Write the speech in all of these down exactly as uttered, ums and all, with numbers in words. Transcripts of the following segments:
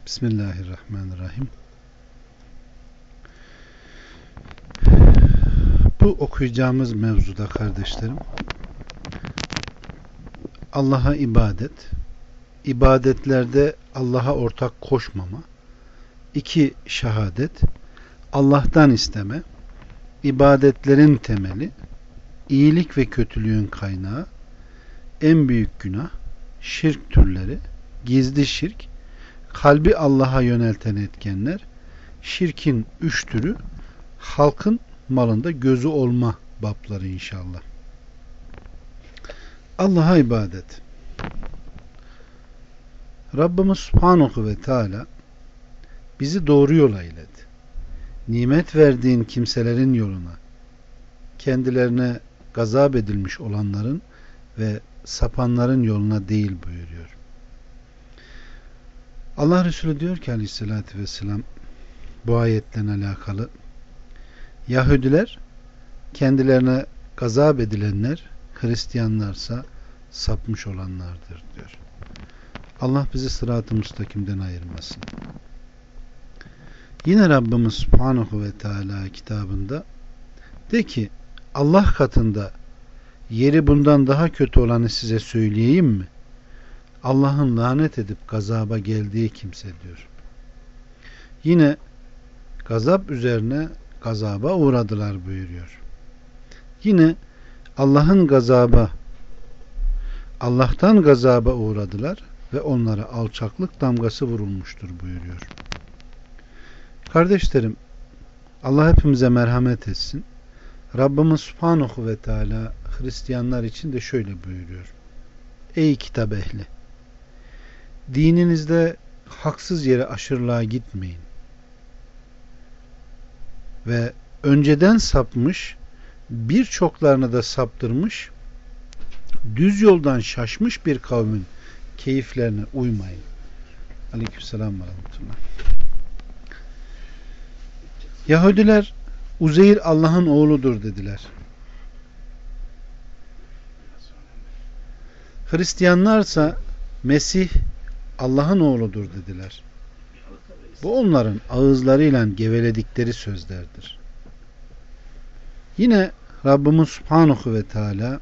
Bismillahirrahmanirrahim. Bu okuyacağımız mevzuda kardeşlerim, Allah'a ibadet, ibadetlerde Allah'a ortak koşmama, iki şehadet, Allah'tan isteme, ibadetlerin temeli, iyilik ve kötülüğün kaynağı, en büyük günah, şirk türleri, gizli şirk, kalbi Allah'a yönelten etkenler, şirkin üç türü, halkın malında gözü olma babları inşallah. Allah'a ibadet. Rabbimiz Subhanahu ve Teala bizi doğru yola ilet. Nimet verdiğin kimselerin yoluna, kendilerine gazap edilmiş olanların ve sapanların yoluna değil buyuruyor. Allah Resulü diyor ki aleyhissalatü vesselam bu ayetle alakalı, Yahudiler kendilerine gazap edilenler, Hristiyanlarsa sapmış olanlardır diyor. Allah bizi sırat-ı müstakimden ayırmasın. Yine Rabbimiz Subhanahu ve Teala kitabında de ki Allah katında yeri bundan daha kötü olanı size söyleyeyim mi? Allah'ın lanet edip gazaba geldiği kimse diyor. Yine gazap üzerine gazaba uğradılar buyuruyor. Yine Allah'ın gazaba Allah'tan gazaba uğradılar ve onlara alçaklık damgası vurulmuştur buyuruyor. Kardeşlerim, Allah hepimize merhamet etsin. Rabbimiz Subhanahu ve Teala Hristiyanlar için de şöyle buyuruyor. Ey kitap ehli! Dininizde haksız yere aşırılığa gitmeyin. Ve önceden sapmış, birçoklarını da saptırmış, düz yoldan şaşmış bir kavmin keyiflerine uymayın. Aleykümselam ve rahmetullah. Yahudiler Uzeyr Allah'ın oğludur dediler. Hristiyanlarsa Mesih Allah'ın oğludur dediler. Bu onların ağızlarıyla geveledikleri sözlerdir. Yine Rabbimiz Subhanahu ve Teala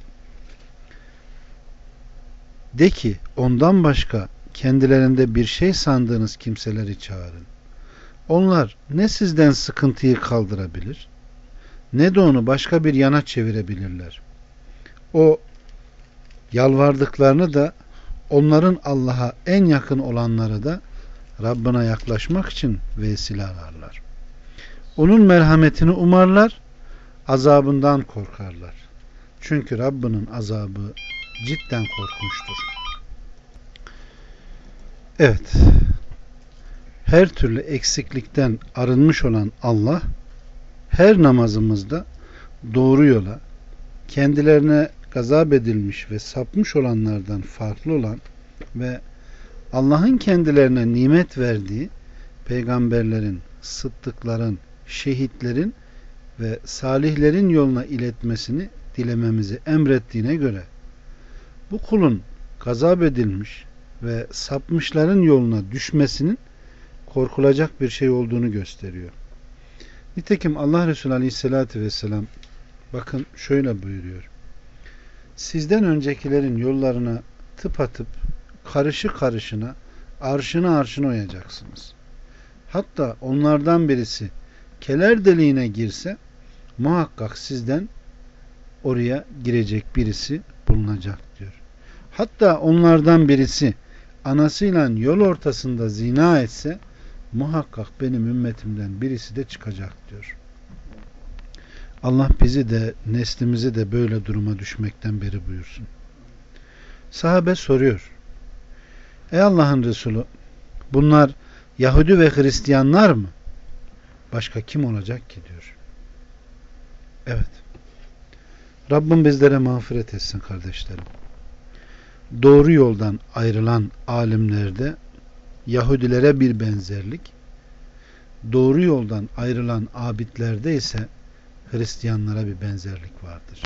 de ki ondan başka kendilerinde bir şey sandığınız kimseleri çağırın. Onlar ne sizden sıkıntıyı kaldırabilir, ne de onu başka bir yana çevirebilirler. O yalvardıklarını da onların Allah'a en yakın olanları da Rabbine yaklaşmak için vesile ararlar. Onun merhametini umarlar, azabından korkarlar. Çünkü Rabbinin azabı cidden korkunçtur. Evet, her türlü eksiklikten arınmış olan Allah, her namazımızda doğru yola, kendilerine gazap edilmiş ve sapmış olanlardan farklı olan ve Allah'ın kendilerine nimet verdiği peygamberlerin, sıddıkların, şehitlerin ve salihlerin yoluna iletmesini dilememizi emrettiğine göre bu kulun gazap edilmiş ve sapmışların yoluna düşmesinin korkulacak bir şey olduğunu gösteriyor. Nitekim Allah Resulü Aleyhisselatü Vesselam bakın şöyle buyuruyor. Sizden öncekilerin yollarına tıpatıp karışı karışına arşına arşına uyacaksınız. Hatta onlardan birisi keler deliğine girse muhakkak sizden oraya girecek birisi bulunacak diyor. Hatta onlardan birisi anasıyla yol ortasında zina etse muhakkak benim ümmetimden birisi de çıkacak diyor. Allah bizi de neslimizi de böyle duruma düşmekten beri buyursun. Sahabe soruyor. Ey Allah'ın Resulü, bunlar Yahudi ve Hristiyanlar mı? Başka kim olacak ki diyor. Evet. Rabbim bizlere mağfiret etsin kardeşlerim. Doğru yoldan ayrılan alimlerde Yahudilere bir benzerlik, doğru yoldan ayrılan abidlerde ise Hristiyanlara bir benzerlik vardır.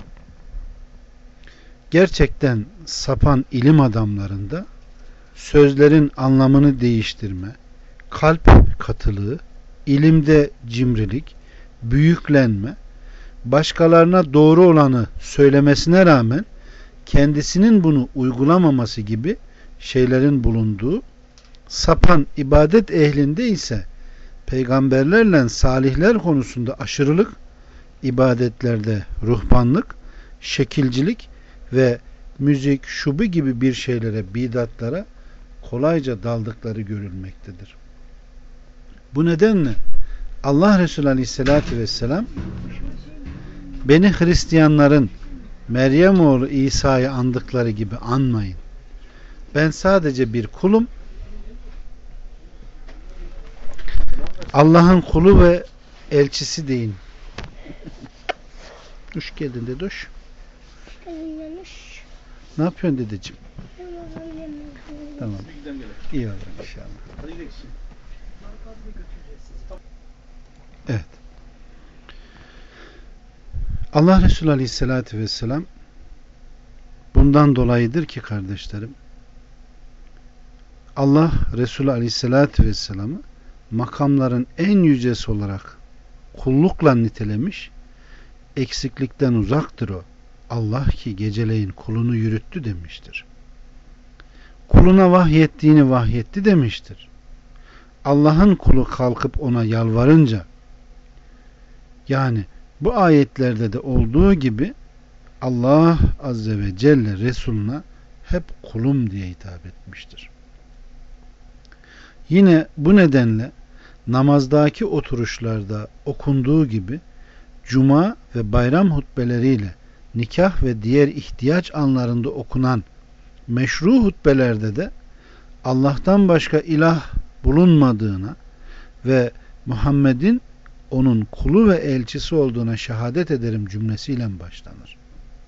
Gerçekten sapan ilim adamlarında sözlerin anlamını değiştirme, kalp katılığı, ilimde cimrilik, büyüklenme, başkalarına doğru olanı söylemesine rağmen kendisinin bunu uygulamaması gibi şeylerin bulunduğu, sapan ibadet ehlinde ise peygamberlerle salihler konusunda aşırılık, ibadetlerde ruhbanlık, şekilcilik ve müzik, şubu gibi bir şeylere, bidatlara kolayca daldıkları görülmektedir. Bu nedenle Allah Resulü Aleyhisselatü Vesselam beni Hristiyanların Meryem oğlu İsa'yı andıkları gibi anmayın. Ben sadece bir kulum. Allah'ın kulu ve elçisi deyin. Duş geldin de duş. Ne yapıyorsun dedeciğim? Tamam. İyi olur inşallah. Evet. Allah Resulü Aleyhisselatü Vesselam bundan dolayıdır ki kardeşlerim, Allah Resulü Aleyhisselatü Vesselam'ı makamların en yücesi olarak kullukla nitelemiş, eksiklikten uzaktır o. Allah ki geceleyin kulunu yürüttü demiştir. Kuluna vahyettiğini vahyetti demiştir. Allah'ın kulu kalkıp ona yalvarınca, yani bu ayetlerde de olduğu gibi Allah Azze ve Celle Resuluna hep kulum diye hitap etmiştir. Yine bu nedenle namazdaki oturuşlarda okunduğu gibi cuma ve bayram hutbeleriyle nikah ve diğer ihtiyaç anlarında okunan meşru hutbelerde de Allah'tan başka ilah bulunmadığına ve Muhammed'in onun kulu ve elçisi olduğuna şehadet ederim cümlesiyle başlanır.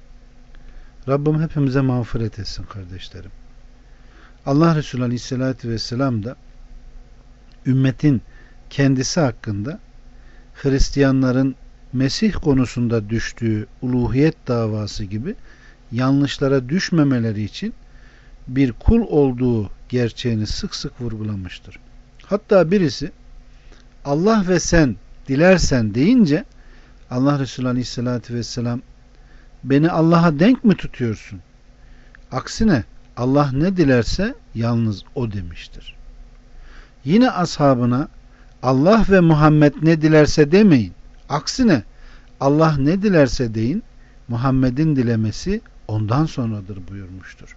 Rabbim hepimize mağfiret etsin kardeşlerim. Allah Resulü Aleyhisselatü Vesselam da ümmetin kendisi hakkında Hristiyanların Mesih konusunda düştüğü uluhiyet davası gibi yanlışlara düşmemeleri için bir kul olduğu gerçeğini sık sık vurgulamıştır. Hatta birisi Allah ve sen dilersen deyince Allah Resulü Aleyhisselatü Vesselam beni Allah'a denk mi tutuyorsun? Aksine Allah ne dilerse yalnız o demiştir. Yine ashabına Allah ve Muhammed ne dilerse demeyin. Aksine Allah ne dilerse deyin, Muhammed'in dilemesi ondan sonradır buyurmuştur.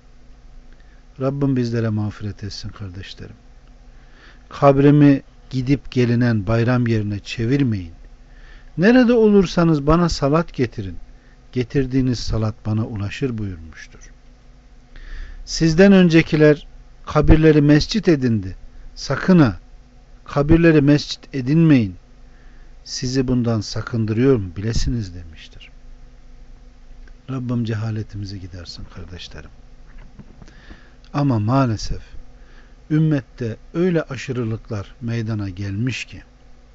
Rabbim bizlere mağfiret etsin kardeşlerim. Kabrimi gidip gelinen bayram yerine çevirmeyin. Nerede olursanız bana salat getirin. Getirdiğiniz salat bana ulaşır buyurmuştur. Sizden öncekiler kabirleri mescit edindi. Sakın ha, kabirleri mescit edinmeyin. Sizi bundan sakındırıyorum bilesiniz demiştir. Rabbim cehaletimizi gidersin kardeşlerim. Ama maalesef ümmette öyle aşırılıklar meydana gelmiş ki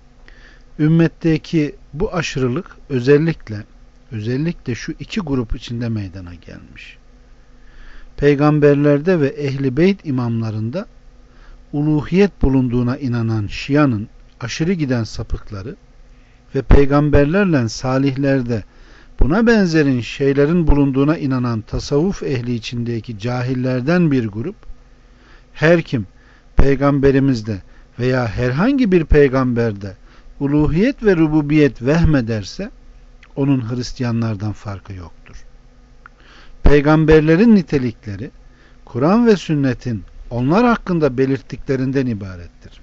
ümmetteki bu aşırılık özellikle özellikle şu iki grup içinde meydana gelmiş. Peygamberlerde ve Ehl-i Beyt imamlarında uluhiyet bulunduğuna inanan Şia'nın aşırı giden sapıkları ve peygamberlerle salihlerde buna benzerin şeylerin bulunduğuna inanan tasavvuf ehli içindeki cahillerden bir grup, her kim peygamberimizde veya herhangi bir peygamberde uluhiyet ve rububiyet vehmederse onun Hristiyanlardan farkı yoktur. Peygamberlerin nitelikleri Kur'an ve sünnetin onlar hakkında belirttiklerinden ibarettir.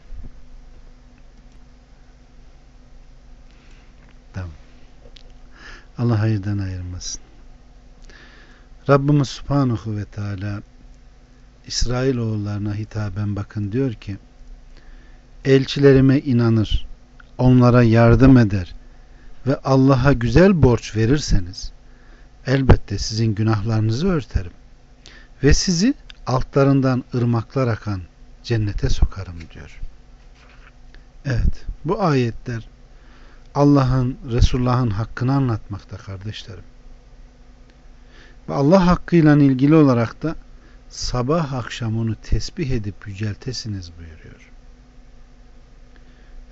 Tamam. Allah hayırdan ayırmasın. Rabbimiz Subhanahu ve Teala İsrailoğullarına hitaben bakın diyor ki, elçilerime inanır, onlara yardım eder ve Allah'a güzel borç verirseniz elbette sizin günahlarınızı örterim ve sizi altlarından ırmaklar akan cennete sokarım diyor. Evet, bu ayetler Allah'ın, Resulullah'ın hakkını anlatmakta kardeşlerim. Ve Allah hakkıyla ilgili olarak da sabah akşam onu tesbih edip yüceltesiniz buyuruyor.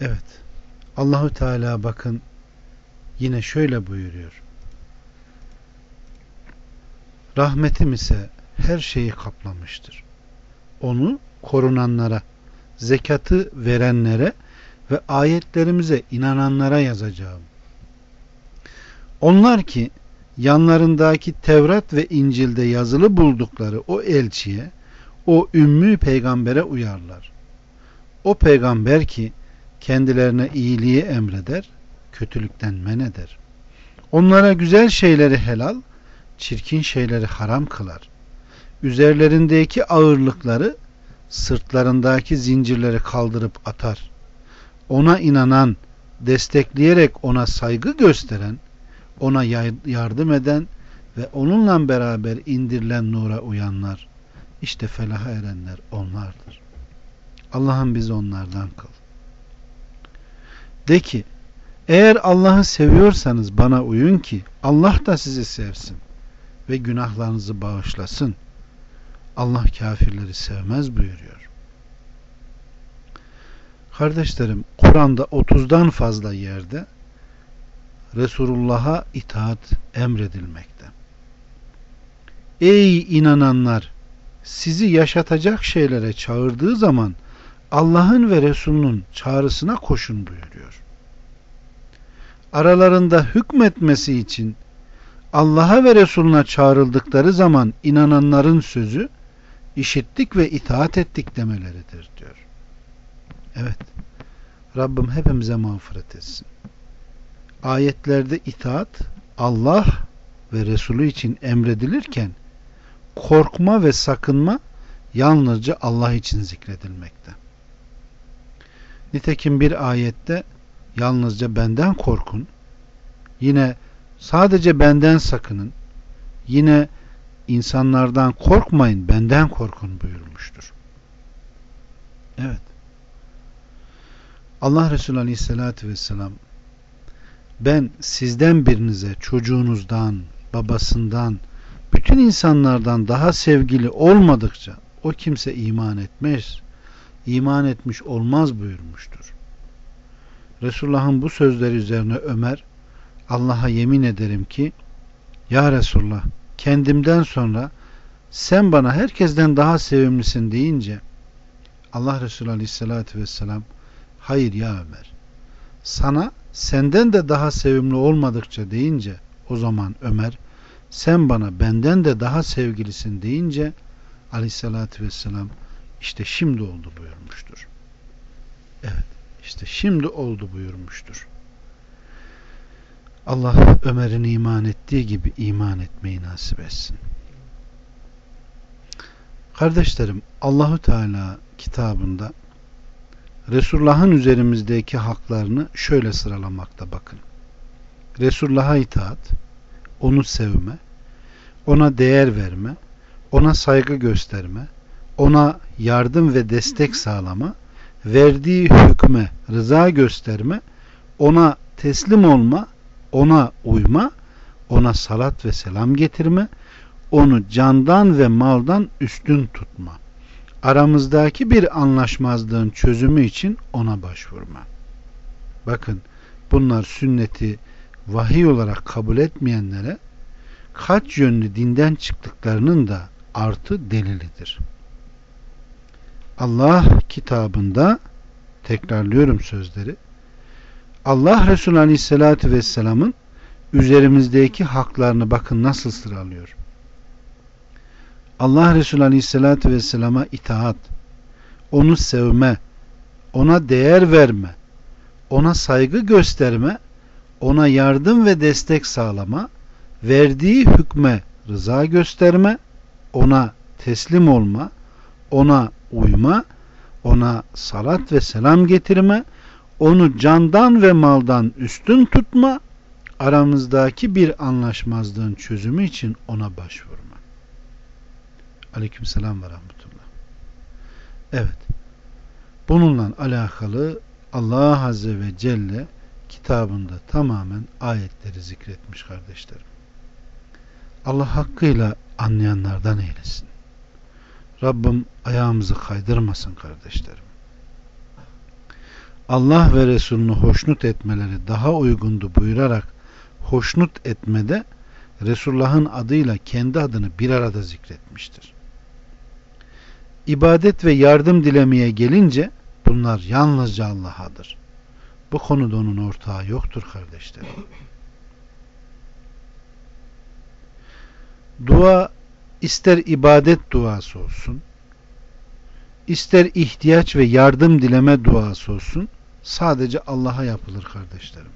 Evet. Allahu Teala bakın yine şöyle buyuruyor. Rahmetim ise her şeyi kaplamıştır. Onu korunanlara, zekatı verenlere ve ayetlerimize inananlara yazacağım. Onlar ki yanlarındaki Tevrat ve İncil'de yazılı buldukları o elçiye, o ümmü peygambere uyarlar. O peygamber ki kendilerine iyiliği emreder, kötülükten men eder. Onlara güzel şeyleri helal, çirkin şeyleri haram kılar. Üzerlerindeki ağırlıkları, sırtlarındaki zincirleri kaldırıp atar. Ona inanan, destekleyerek ona saygı gösteren, ona yardım eden ve onunla beraber indirilen nura uyanlar, işte felaha erenler onlardır. Allah'ım bizi onlardan kıl. De ki, eğer Allah'ı seviyorsanız bana uyun ki Allah da sizi sevsin ve günahlarınızı bağışlasın. Allah kafirleri sevmez buyuruyor. Kardeşlerim, Kur'an'da otuzdan fazla yerde Resulullah'a itaat emredilmekte. Ey inananlar! Sizi yaşatacak şeylere çağırdığı zaman Allah'ın ve Resulünün çağrısına koşun buyuruyor. Aralarında hükmetmesi için Allah'a ve Resulüne çağrıldıkları zaman inananların sözü işittik ve itaat ettik demeleridir diyor. Evet. Rabbim hepimize mağfiret etsin. Ayetlerde itaat Allah ve Resulü için emredilirken korkma ve sakınma yalnızca Allah için zikredilmekte. Nitekim bir ayette yalnızca benden korkun, yine sadece benden sakının, yine insanlardan korkmayın, benden korkun buyurmuştur. Evet. Allah Resulü Aleyhisselatü Vesselam, ben sizden birinize çocuğunuzdan, babasından, bütün insanlardan daha sevgili olmadıkça o kimse iman etmez, iman etmiş olmaz buyurmuştur. Resulullah'ın bu sözleri üzerine Ömer, Allah'a yemin ederim ki, ya Resulullah, kendimden sonra sen bana herkesten daha sevimlisin deyince, Allah Resulü Aleyhisselatü Vesselam, hayır ya Ömer, sana senden de daha sevimli olmadıkça deyince, o zaman Ömer, sen bana benden de daha sevgilisin deyince, Aleyhisselatü Vesselam, işte şimdi oldu buyurmuştur. Evet, işte şimdi oldu buyurmuştur. Allah Ömer'in iman ettiği gibi iman etmeyi nasip etsin. Kardeşlerim, Allahu Teala kitabında Resulullah'ın üzerimizdeki haklarını şöyle sıralamakta bakın. Resulullah'a itaat, onu sevme, ona değer verme, ona saygı gösterme, ona yardım ve destek sağlama, verdiği hükme rıza gösterme, ona teslim olma, ona uyma, ona salat ve selam getirme, onu candan ve maldan üstün tutma. Aramızdaki bir anlaşmazlığın çözümü için ona başvurma. Bakın, bunlar sünneti vahiy olarak kabul etmeyenlere kaç yönlü dinden çıktıklarının da artı delilidir. Allah kitabında, tekrarlıyorum sözleri, Allah Resulü Aleyhisselatü Vesselam'ın üzerimizdeki haklarını bakın nasıl sıralıyor. Allah Resulü Aleyhisselatü Vesselam'a itaat, onu sevme, ona değer verme, ona saygı gösterme, ona yardım ve destek sağlama, verdiği hükme rıza gösterme, ona teslim olma, ona uyma, ona salat ve selam getirme, onu candan ve maldan üstün tutma, aramızdaki bir anlaşmazlığın çözümü için ona başvurma. Aleykümselam ve rahmetullah. Evet. Bununla alakalı Allah Azze ve Celle kitabında tamamen ayetleri zikretmiş kardeşlerim. Allah hakkıyla anlayanlardan eylesin. Rabbim ayağımızı kaydırmasın kardeşlerim. Allah ve Resulünü hoşnut etmeleri daha uygundu buyurarak hoşnut etmede Resulullah'ın adıyla kendi adını bir arada zikretmiştir. İbadet ve yardım dilemeye gelince bunlar yalnızca Allah'adır. Bu konuda onun ortağı yoktur kardeşlerim. Dua ister ibadet duası olsun, ister ihtiyaç ve yardım dileme duası olsun, sadece Allah'a yapılır kardeşlerim.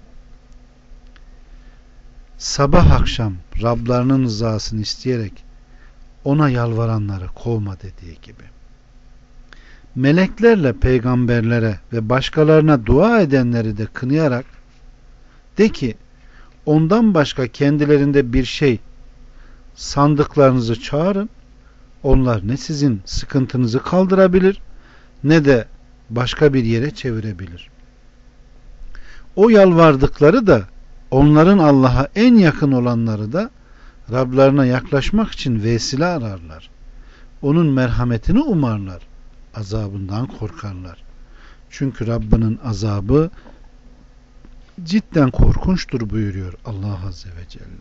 Sabah akşam Rablarının rızasını isteyerek ona yalvaranları kovma dediği gibi. Meleklerle peygamberlere ve başkalarına dua edenleri de kınayarak de ki ondan başka kendilerinde bir şey sandıklarınızı çağırın, onlar ne sizin sıkıntınızı kaldırabilir ne de başka bir yere çevirebilir. O yalvardıkları da onların Allah'a en yakın olanları da Rablarına yaklaşmak için vesile ararlar. Onun merhametini umarlar. Azabından korkarlar. Çünkü Rabbinin azabı cidden korkunçtur buyuruyor Allah Azze ve Celle.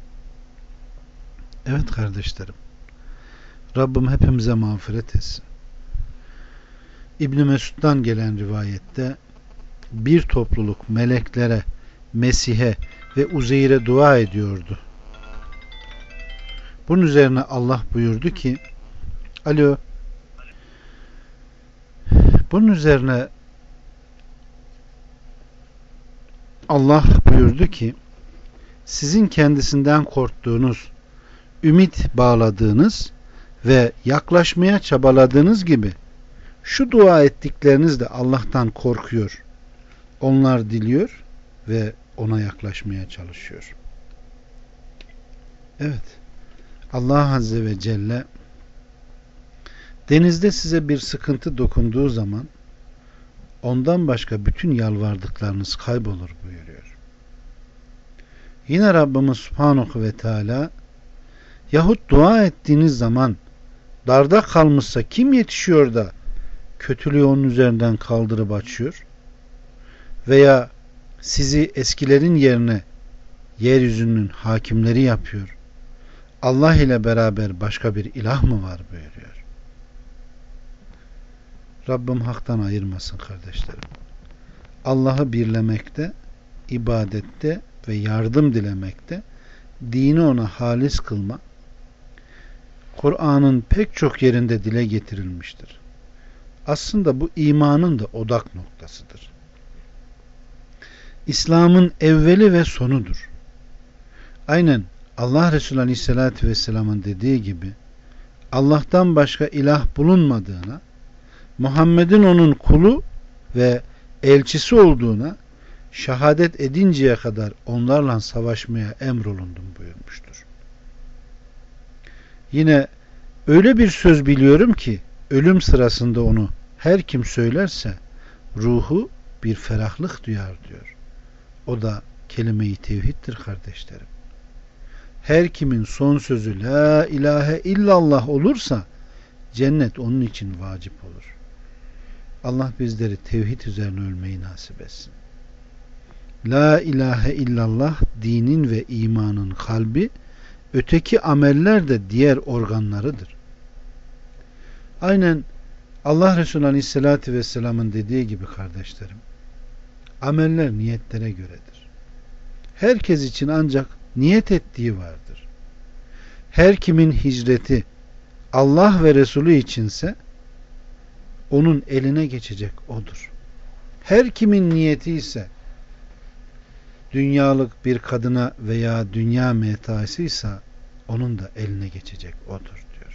Evet kardeşlerim, Rabbim hepimize mağfiret etsin. İbn Mesud'dan gelen rivayette bir topluluk meleklere, Mesih'e ve Uzeyr'e dua ediyordu. Bunun üzerine Allah buyurdu ki Alo Bunun üzerine Allah buyurdu ki sizin kendisinden korktuğunuz, ümit bağladığınız ve yaklaşmaya çabaladığınız gibi şu dua ettikleriniz de Allah'tan korkuyor. Onlar diliyor ve ona yaklaşmaya çalışıyor. Evet. Allah Azze ve Celle denizde size bir sıkıntı dokunduğu zaman ondan başka bütün yalvardıklarınız kaybolur buyuruyor. Yine Rabbimiz Subhanahu ve Teala yahut dua ettiğiniz zaman darda kalmışsa kim yetişiyor da kötülüğü onun üzerinden kaldırıp açıyor? Veya sizi eskilerin yerine yeryüzünün hakimleri yapıyor. Allah ile beraber başka bir ilah mı var buyuruyor. Rabbim haktan ayırmasın kardeşlerim. Allah'ı birlemekte, ibadette ve yardım dilemekte, dini ona halis kılma, Kur'an'ın pek çok yerinde dile getirilmiştir. Aslında bu imanın da odak noktasıdır. İslam'ın evveli ve sonudur. Aynen Allah Resulü Aleyhisselatü Vesselam'ın dediği gibi Allah'tan başka ilah bulunmadığına, Muhammed'in onun kulu ve elçisi olduğuna şehadet edinceye kadar onlarla savaşmaya emrolundum buyurmuştur. Yine öyle bir söz biliyorum ki ölüm sırasında onu her kim söylerse ruhu bir ferahlık duyar diyor. O da kelime-i tevhiddir kardeşlerim. Her kimin son sözü la ilahe illallah olursa cennet onun için vacip olur. Allah bizleri tevhid üzerine ölmeyi nasip etsin. La ilahe illallah dinin ve imanın kalbi, öteki ameller de diğer organlarıdır. Aynen Allah Resulü Aleyhisselatü Vesselam'ın dediği gibi kardeşlerim, ameller niyetlere göredir. Herkes için ancak niyet ettiği vardır. Her kimin hicreti Allah ve Resulü içinse onun eline geçecek odur. Her kimin niyeti ise dünyalık bir kadına veya dünya metaasıysa onun da eline geçecek odur diyor.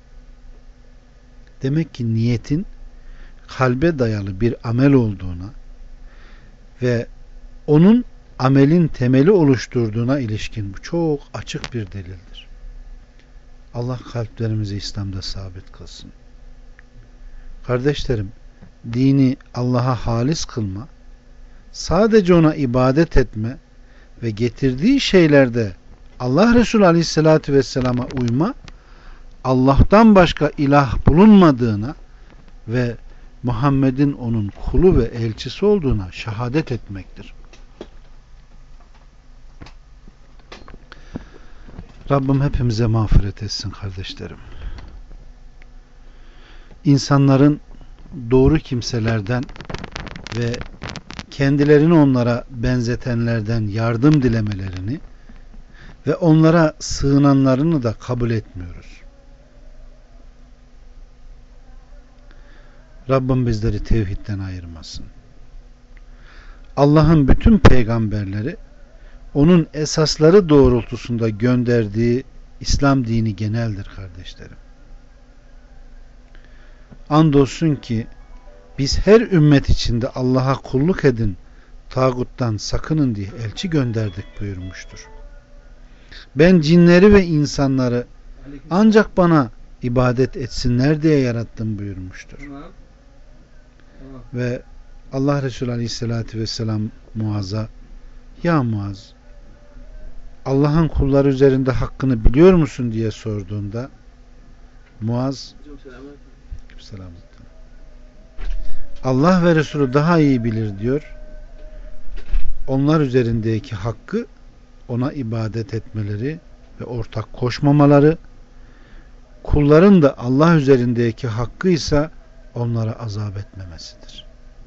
Demek ki niyetin kalbe dayalı bir amel olduğuna ve onun amelin temeli oluşturduğuna ilişkin bu çok açık bir delildir. Allah kalplerimizi İslam'da sabit kılsın. Kardeşlerim, dini Allah'a halis kılma, sadece ona ibadet etme ve getirdiği şeylerde Allah Resulü Aleyhisselatü Vesselam'a uyma, Allah'tan başka ilah bulunmadığına ve Muhammed'in onun kulu ve elçisi olduğuna şehadet etmektir. Rabbim hepimize mağfiret etsin kardeşlerim. İnsanların doğru kimselerden ve kendilerini onlara benzetenlerden yardım dilemelerini ve onlara sığınanlarını da kabul etmiyoruz. Rabbim bizleri tevhidden ayırmasın. Allah'ın bütün peygamberleri onun esasları doğrultusunda gönderdiği İslam dini geneldir kardeşlerim. Andolsun ki biz her ümmet içinde Allah'a kulluk edin, tağuttan sakının diye elçi gönderdik buyurmuştur. Ben cinleri ve insanları ancak bana ibadet etsinler diye yarattım buyurmuştur. Ve Allah Resulü Aleyhisselatü Vesselam Muaz'a, ya Muaz, Allah'ın kulları üzerinde hakkını biliyor musun diye sorduğunda Muaz, Allah ve Resulü daha iyi bilir diyor. Onlar üzerindeki hakkı ona ibadet etmeleri ve ortak koşmamaları, kulların da Allah üzerindeki hakkı ise onlara azap etmemesidir.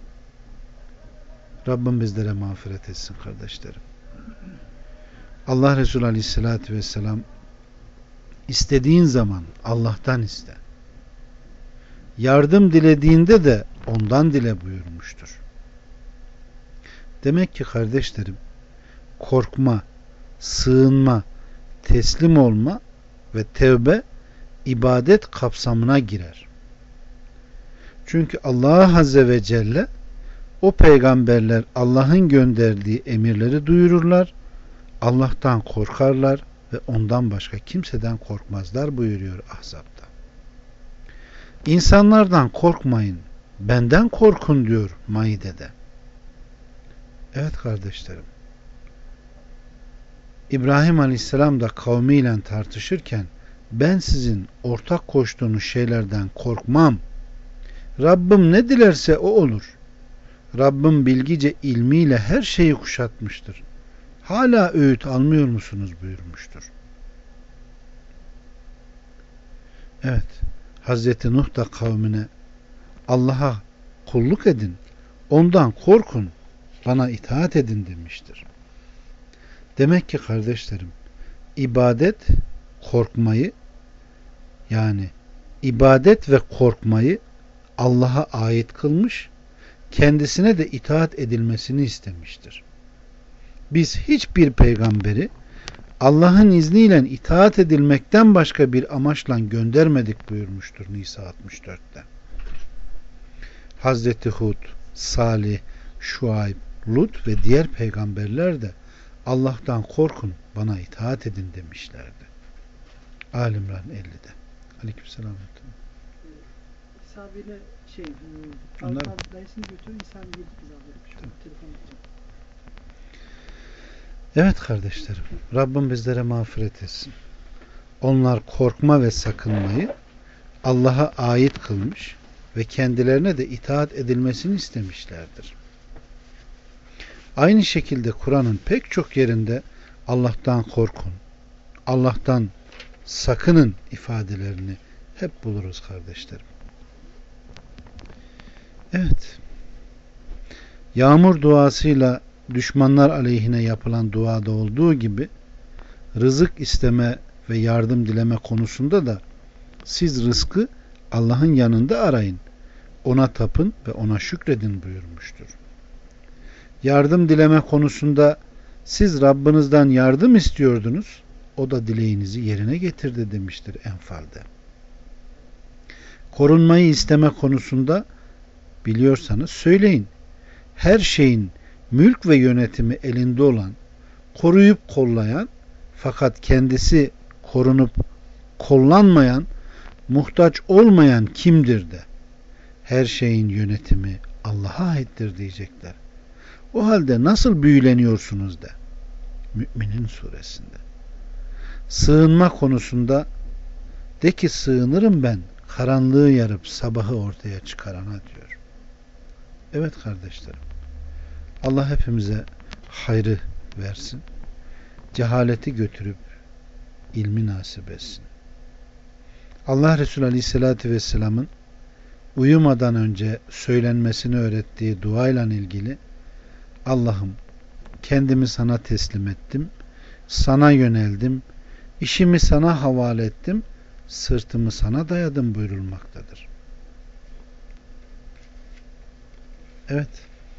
Rabbim bizlere mağfiret etsin kardeşlerim. Allah Resulü Aleyhisselatü Vesselam istediğin zaman Allah'tan iste. Yardım dilediğinde de ondan dile buyurmuştur. Demek ki kardeşlerim, korkma, sığınma, teslim olma ve tevbe ibadet kapsamına girer. Çünkü Allah Azze ve Celle o peygamberler Allah'ın gönderdiği emirleri duyururlar, Allah'tan korkarlar ve ondan başka kimseden korkmazlar buyuruyor Ahzab'da. İnsanlardan korkmayın, benden korkun diyor Maide'de. Evet kardeşlerim, İbrahim Aleyhisselam da kavmiyle tartışırken ben sizin ortak koştuğunuz şeylerden korkmam. Rabbim ne dilerse o olur. Rabbim bilgice ilmiyle her şeyi kuşatmıştır. Hala öğüt almıyor musunuz buyurmuştur. Evet, Hazreti Nuh da kavmine Allah'a kulluk edin, ondan korkun, bana itaat edin demiştir. Demek ki kardeşlerim, ibadet korkmayı, yani ibadet ve korkmayı Allah'a ait kılmış, kendisine de itaat edilmesini istemiştir. Biz hiçbir peygamberi Allah'ın izniyle itaat edilmekten başka bir amaçla göndermedik buyurmuştur Nisa altmış dörtte. Hazreti Hud, Salih, Şuayb, Lut ve diğer peygamberler de Allah'tan korkun, bana itaat edin demişlerdi. Ali İmran ellide. Aleykümselam. İsabeyle şey, Onlar... dayısını götürüyor, İsa'nı girdik biz abi. Telefon edeceğim. Evet kardeşlerim, Rabbim bizlere mağfiret etsin. Onlar korkma ve sakınmayı Allah'a ait kılmış ve kendilerine de itaat edilmesini istemişlerdir. Aynı şekilde Kur'an'ın pek çok yerinde Allah'tan korkun, Allah'tan sakının ifadelerini hep buluruz kardeşlerim. Evet, yağmur duasıyla düşmanlar aleyhine yapılan duada olduğu gibi rızık isteme ve yardım dileme konusunda da siz rızkı Allah'ın yanında arayın, ona tapın ve ona şükredin buyurmuştur. Yardım dileme konusunda siz Rabbinizden yardım istiyordunuz, o da dileğinizi yerine getirdi demiştir Enfal'de. Korunmayı isteme konusunda biliyorsanız söyleyin. Her şeyin mülk ve yönetimi elinde olan, koruyup kollayan fakat kendisi korunup kollanmayan, muhtaç olmayan kimdir de her şeyin yönetimi Allah'a aittir diyecekler. O halde nasıl büyüleniyorsunuz de. Müminin suresinde. Sığınma konusunda de ki sığınırım ben karanlığı yarıp sabahı ortaya çıkarana diyor. Evet kardeşlerim. Allah hepimize hayrı versin. Cehaleti götürüp ilmi nasip etsin. Allah Resulü Aleyhisselatü Vesselam'ın uyumadan önce söylenmesini öğrettiği duayla ilgili Allah'ım kendimi sana teslim ettim, sana yöneldim, işimi sana havale ettim, sırtımı sana dayadım buyurulmaktadır. Evet.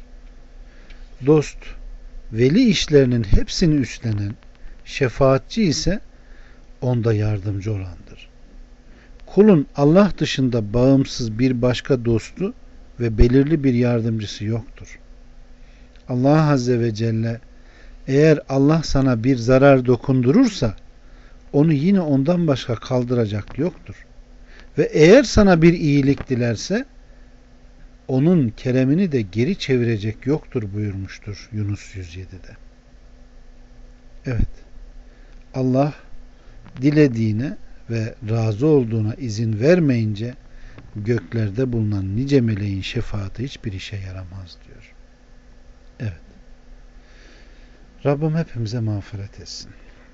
Dost, veli işlerinin hepsini üstlenen, şefaatçi ise onda yardımcı olandır. Kulun Allah dışında bağımsız bir başka dostu ve belirli bir yardımcısı yoktur. Allah Azze ve Celle eğer Allah sana bir zarar dokundurursa onu yine ondan başka kaldıracak yoktur. Ve eğer sana bir iyilik dilerse onun keremini de geri çevirecek yoktur buyurmuştur Yunus yüz yedi'de. Evet. Allah dilediğine ve razı olduğuna izin vermeyince göklerde bulunan nice meleğin şefaati hiçbir işe yaramaz diyor. Evet. Rabbim hepimize mağfiret etsin.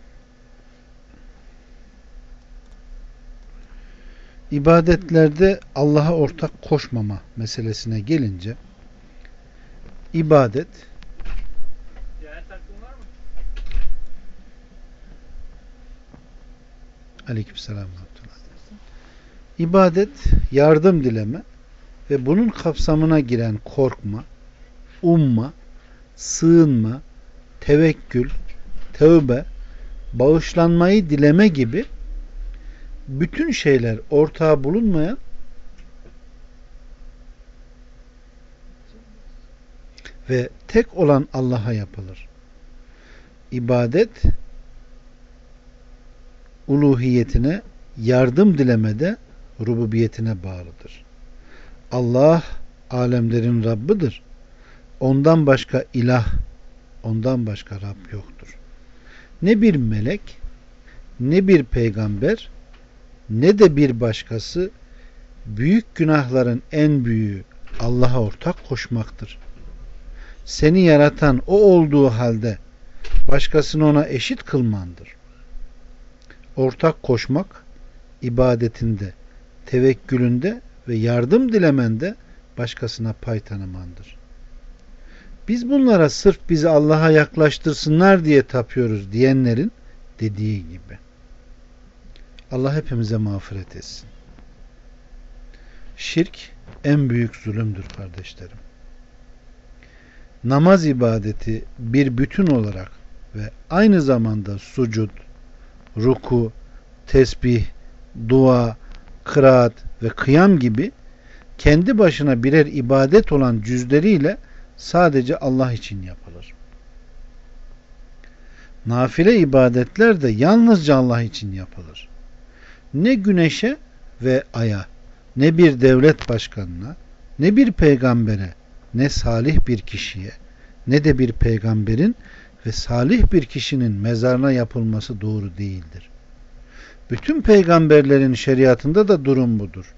İbadetlerde Allah'a ortak koşmama meselesine gelince ibadet Aleykümselam. İbadet yardım dileme ve bunun kapsamına giren korkma, umma, sığınma, tevekkül, tövbe, bağışlanmayı dileme gibi bütün şeyler ortağı bulunmayan ve tek olan Allah'a yapılır. İbadet uluhiyetine, yardım dilemede rububiyetine bağlıdır. Allah alemlerin Rabbidir. Ondan başka ilah, ondan başka Rab yoktur. Ne bir melek, ne bir peygamber, ne de bir başkası büyük günahların en büyüğü Allah'a ortak koşmaktır. Seni yaratan o olduğu halde başkasını ona eşit kılmandır. Ortak koşmak ibadetinde, tevekkülünde ve yardım dilemende başkasına pay tanımandır. Biz bunlara sırf bizi Allah'a yaklaştırsınlar diye tapıyoruz diyenlerin dediği gibi. Allah hepimize mağfiret etsin. Şirk en büyük zulümdür kardeşlerim. Namaz ibadeti bir bütün olarak ve aynı zamanda sucud, ruku, tesbih, dua, kıraat ve kıyam gibi kendi başına birer ibadet olan cüzleriyle sadece Allah için yapılır. Nafile ibadetler de yalnızca Allah için yapılır. Ne güneşe ve aya, ne bir devlet başkanına, ne bir peygambere, ne salih bir kişiye, ne de bir peygamberin ve salih bir kişinin mezarına yapılması doğru değildir. Bütün peygamberlerin şeriatında da durum budur.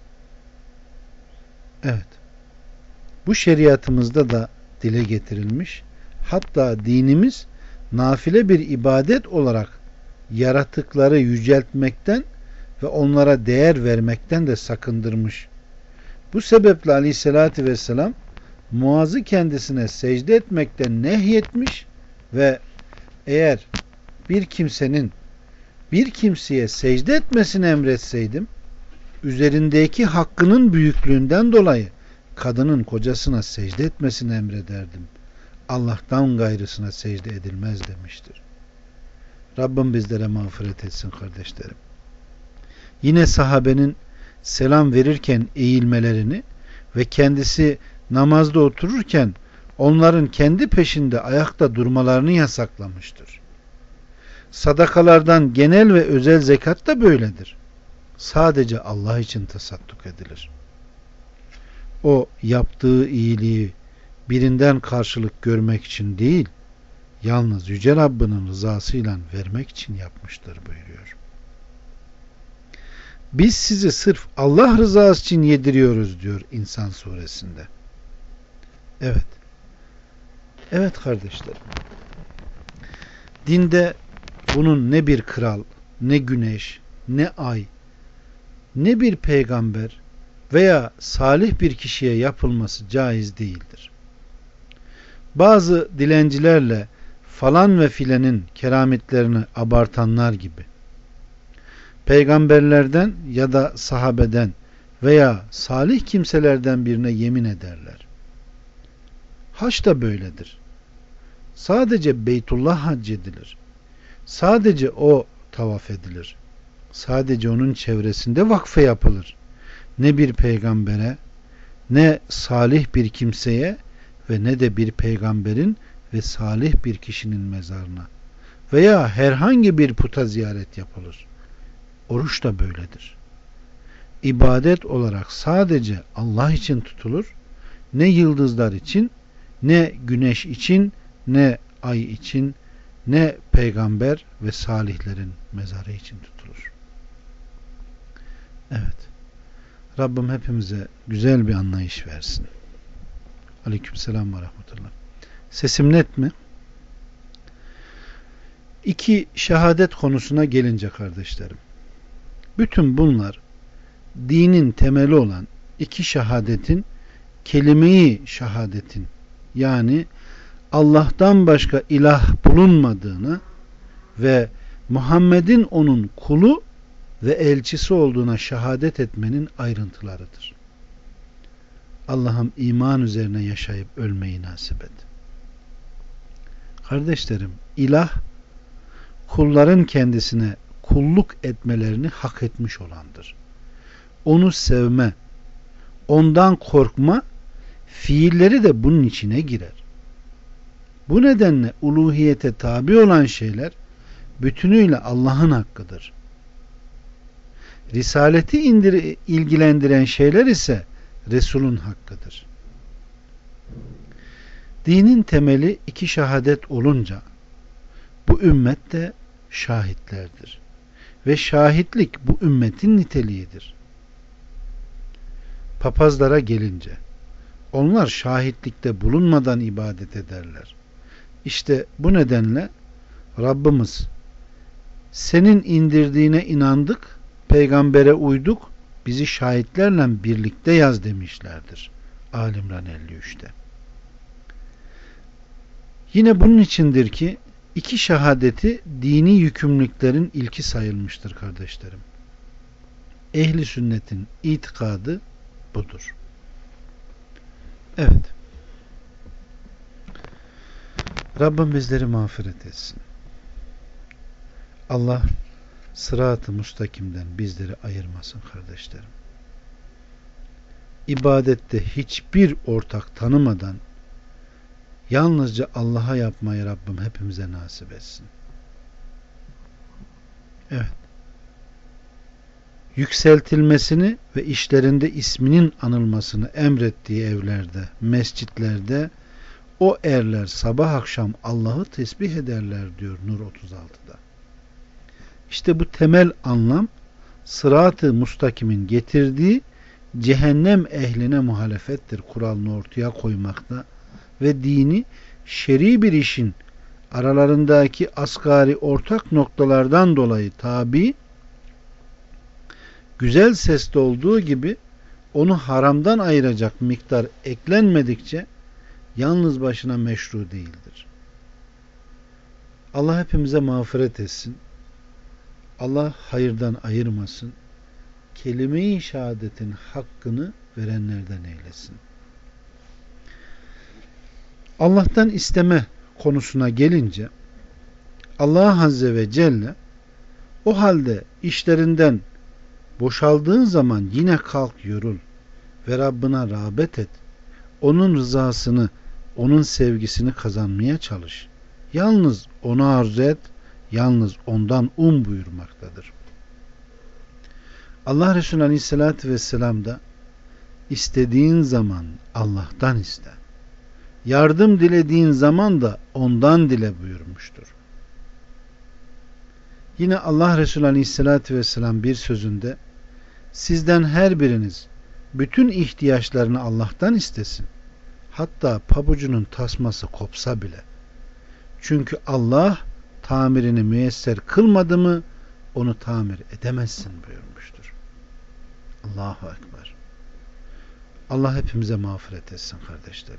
Evet. Bu şeriatımızda da dile getirilmiş. Hatta dinimiz nafile bir ibadet olarak yaratıkları yüceltmekten ve onlara değer vermekten de sakındırmış. Bu sebeple Aleyhisselatü Vesselam Muaz'ı kendisine secde etmekten nehyetmiş ve eğer bir kimsenin bir kimseye secde etmesini emretseydim, üzerindeki hakkının büyüklüğünden dolayı kadının kocasına secde etmesini emrederdim. Allah'tan gayrısına secde edilmez demiştir. Rabbim bizlere mağfiret etsin kardeşlerim. Yine sahabenin selam verirken eğilmelerini ve kendisi namazda otururken onların kendi peşinde ayakta durmalarını yasaklamıştır. Sadakalardan genel ve özel zekat da böyledir. Sadece Allah için tasadduk edilir. O yaptığı iyiliği birinden karşılık görmek için değil, yalnız Yüce Rabbinin rızasıyla vermek için yapmıştır buyuruyor. Biz sizi sırf Allah rızası için yediriyoruz diyor İnsan suresinde. Evet. Evet kardeşlerim. Dinde bunun ne bir kral, ne güneş, ne ay, ne bir peygamber veya salih bir kişiye yapılması caiz değildir. Bazı dilencilerle falan ve filenin kerametlerini abartanlar gibi peygamberlerden ya da sahabeden veya salih kimselerden birine yemin ederler. Hac da böyledir. Sadece Beytullah hac edilir. Sadece o tavaf edilir. Sadece onun çevresinde vakfe yapılır. Ne bir peygambere, ne salih bir kimseye ve ne de bir peygamberin ve salih bir kişinin mezarına veya herhangi bir puta ziyaret yapılır. Oruç da böyledir. İbadet olarak sadece Allah için tutulur. Ne yıldızlar için, ne güneş için, ne ay için, ne peygamber ve salihlerin mezarı için tutulur. Evet. Rabbim hepimize güzel bir anlayış versin. Aleykümselam ve rahmetullah. Sesim net mi? İki şehadet konusuna gelince kardeşlerim. Bütün bunlar dinin temeli olan iki şehadetin, kelime-i şehadetin, yani Allah'tan başka ilah bulunmadığını ve Muhammed'in onun kulu ve elçisi olduğuna şehadet etmenin ayrıntılarıdır. Allah'ım iman üzerine yaşayıp ölmeyi nasip et. Kardeşlerim, ilah kulların kendisine kulluk etmelerini hak etmiş olandır. Onu sevme, ondan korkma fiilleri de bunun içine girer. Bu nedenle uluhiyete tabi olan şeyler bütünüyle Allah'ın hakkıdır. Risaleti indir, ilgilendiren şeyler ise Resul'ün hakkıdır. Dinin temeli iki şehadet olunca bu ümmet de şahitlerdir. Ve şahitlik bu ümmetin niteliğidir. Papazlara gelince onlar şahitlikte bulunmadan ibadet ederler. İşte bu nedenle Rabbimiz senin indirdiğine inandık, peygambere uyduk, bizi şahitlerle birlikte yaz demişlerdir. Ali İmran elli üçte. Yine bunun içindir ki iki şehadeti dini yükümlülüklerin ilki sayılmıştır kardeşlerim. Ehli sünnetin itikadı budur. Evet. Rabbim bizleri mağfiret etsin. Allah sırat-ı mustakimden bizleri ayırmasın kardeşlerim. İbadette hiçbir ortak tanımadan yalnızca Allah'a yapmayı Rabbim hepimize nasip etsin. Evet. Yükseltilmesini ve işlerinde isminin anılmasını emrettiği evlerde, mescitlerde o erler sabah akşam Allah'ı tesbih ederler diyor Nur otuz altıda. İşte bu temel anlam sırat-ı mustakimin getirdiği cehennem ehline muhalefettir kuralını ortaya koymakta ve dini şer'i bir işin aralarındaki asgari ortak noktalardan dolayı tabi, güzel sesli olduğu gibi onu haramdan ayıracak miktar eklenmedikçe yalnız başına meşru değildir. Allah hepimize mağfiret etsin. Allah hayırdan ayırmasın. Kelime-i şehadetin hakkını verenlerden eylesin. Allah'tan isteme konusuna gelince Allah Azze ve Celle o halde işlerinden boşaldığın zaman yine kalk yorul ve Rabbına rağbet et. Onun rızasını, onun sevgisini kazanmaya çalış. Yalnız onu arzu et, yalnız ondan um buyurmaktadır. Allah Resulü Aleyhisselatü Vesselam da istediğin zaman Allah'tan iste. Yardım dilediğin zaman da ondan dile buyurmuştur. Yine Allah Resulü Aleyhisselatü Vesselam bir sözünde sizden her biriniz bütün ihtiyaçlarını Allah'tan istesin. Hatta pabucunun tasması kopsa bile. Çünkü Allah tamirini müyesser kılmadı mı onu tamir edemezsin buyurmuştur. Allahu Ekber. Allah hepimize mağfiret etsin kardeşlerim.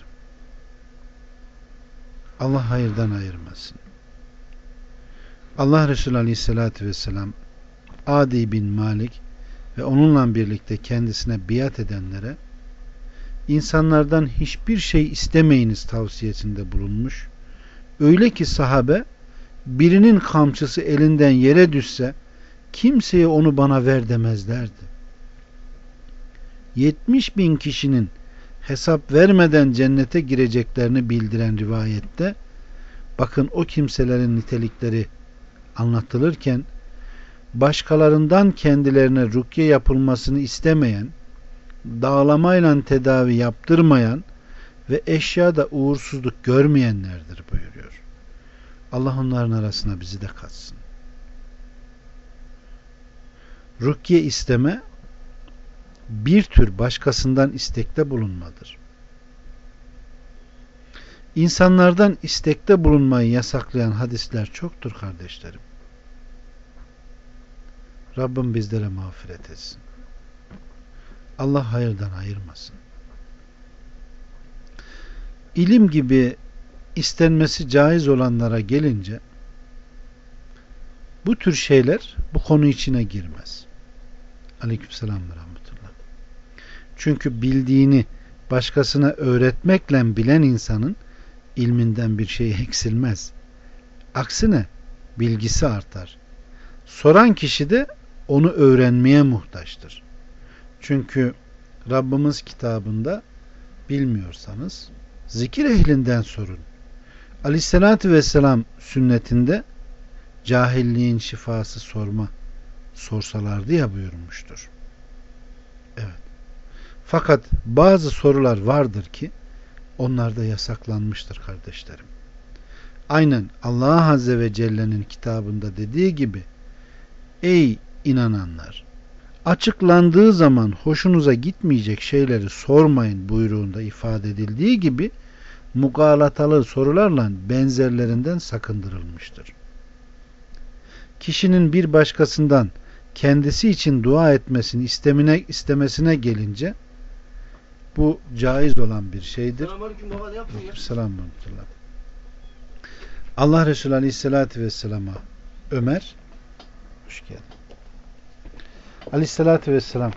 Allah hayırdan ayırmasın. Allah Resulü Aleyhisselatü Vesselam Adi bin Malik ve onunla birlikte kendisine biat edenlere insanlardan hiçbir şey istemeyiniz tavsiyesinde bulunmuş. Öyle ki sahabe birinin kamçısı elinden yere düşse kimseye onu bana ver demezlerdi. yetmiş bin kişinin hesap vermeden cennete gireceklerini bildiren rivayette bakın o kimselerin nitelikleri anlatılırken başkalarından kendilerine rukye yapılmasını istemeyen, dağlamayla tedavi yaptırmayan ve eşyada uğursuzluk görmeyenlerdir buyuruyor. Allah onların arasına bizi de katsın. Rukye isteme bir tür başkasından istekte bulunmadır. İnsanlardan istekte bulunmayı yasaklayan hadisler çoktur kardeşlerim. Rabbim bizlere mağfiret etsin. Allah hayırdan ayırmasın. İlim gibi istenmesi caiz olanlara gelince bu tür şeyler bu konu içine girmez. Aleykümselam ve rahmetullah. Çünkü bildiğini başkasına öğretmekle bilen insanın ilminden bir şey eksilmez. Aksine bilgisi artar. Soran kişi de onu öğrenmeye muhtaçtır. Çünkü Rabbimiz kitabında bilmiyorsanız zikir ehlinden sorun. Aleyhissalatü vesselam sünnetinde cahilliğin şifası sorma sorsalardı ya buyurmuştur. Evet. Fakat bazı sorular vardır ki onlar da yasaklanmıştır kardeşlerim. Aynen Allah Azze ve Celle'nin kitabında dediği gibi ey inananlar açıklandığı zaman hoşunuza gitmeyecek şeyleri sormayın buyruğunda ifade edildiği gibi mugalatalı sorularla benzerlerinden sakındırılmıştır. Kişinin bir başkasından kendisi için dua etmesini istemine, istemesine gelince bu caiz olan bir şeydir. Selamünaleyküm baba, ne yaptın ya? Selamünaleyküm. Allah Resulü Aleyhisselatü Vesselam'a Ömer hoş geldin. Aleyhisselatü Vesselam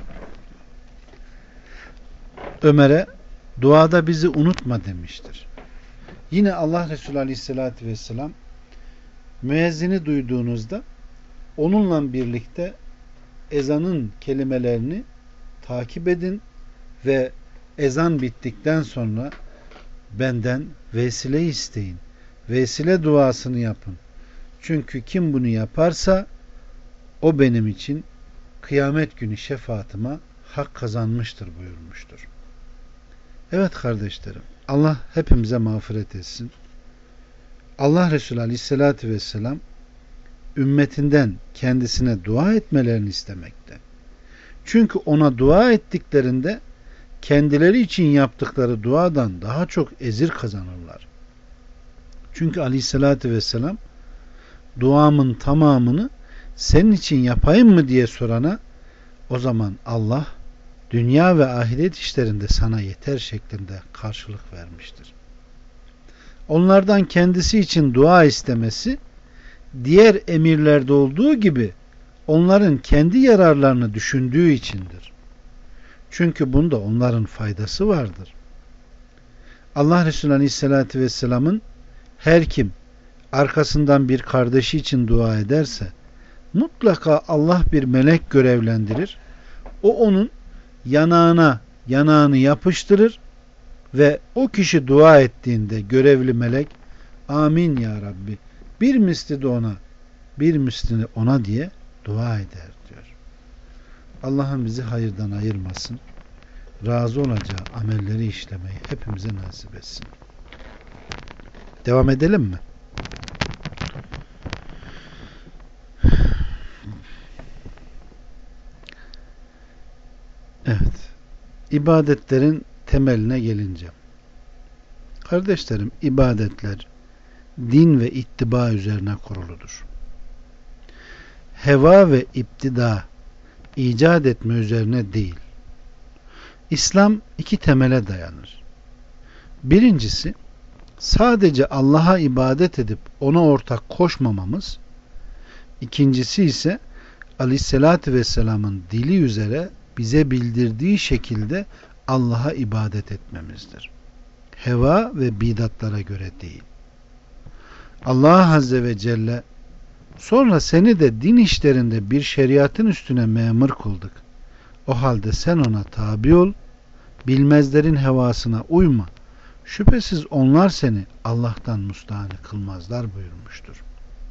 Ömer'e duada bizi unutma demiştir. Yine Allah Resulü Aleyhisselatü Vesselam müezzini duyduğunuzda onunla birlikte ezanın kelimelerini takip edin ve ezan bittikten sonra benden vesile isteyin. Vesile duasını yapın. Çünkü kim bunu yaparsa o benim için kıyamet günü şefaatime hak kazanmıştır buyurmuştur. Evet kardeşlerim, Allah hepimize mağfiret etsin. Allah Resulü Aleyhisselatü Vesselam ümmetinden kendisine dua etmelerini istemekte. Çünkü ona dua ettiklerinde kendileri için yaptıkları duadan daha çok ecir kazanırlar. Çünkü Aleyhisselatü Vesselam duamın tamamını senin için yapayım mı diye sorana o zaman Allah dünya ve ahiret işlerinde sana yeter şeklinde karşılık vermiştir. Onlardan kendisi için dua istemesi diğer emirlerde olduğu gibi onların kendi yararlarını düşündüğü içindir. Çünkü bunda onların faydası vardır. Allah Resulü Aleyhisselatü Vesselam'ın her kim arkasından bir kardeşi için dua ederse mutlaka Allah bir melek görevlendirir. O onun yanağına yanağını yapıştırır ve o kişi dua ettiğinde görevli melek amin ya Rabbi bir misli de ona bir misli ona diye dua eder diyor. Allah'ım bizi hayırdan ayırmasın. Razı olacağı amelleri işlemeyi hepimize nasip etsin. Devam edelim mi? Evet. İbadetlerin temeline gelince Kardeşlerim, ibadetler din ve ittiba üzerine kuruludur. Heva ve iptida, icat etme üzerine değil. İslam iki temele dayanır. Birincisi, sadece Allah'a ibadet edip ona ortak koşmamamız. İkincisi ise Aleyhisselatü Vesselam'ın dili üzere bize bildirdiği şekilde Allah'a ibadet etmemizdir. Heva ve bidatlara göre değil. Allah Azze ve Celle, sonra seni de din işlerinde bir şeriatın üstüne memur kıldık. O halde sen ona tabi ol, bilmezlerin hevasına uyma. Şüphesiz onlar seni Allah'tan müstahane kılmazlar buyurmuştur.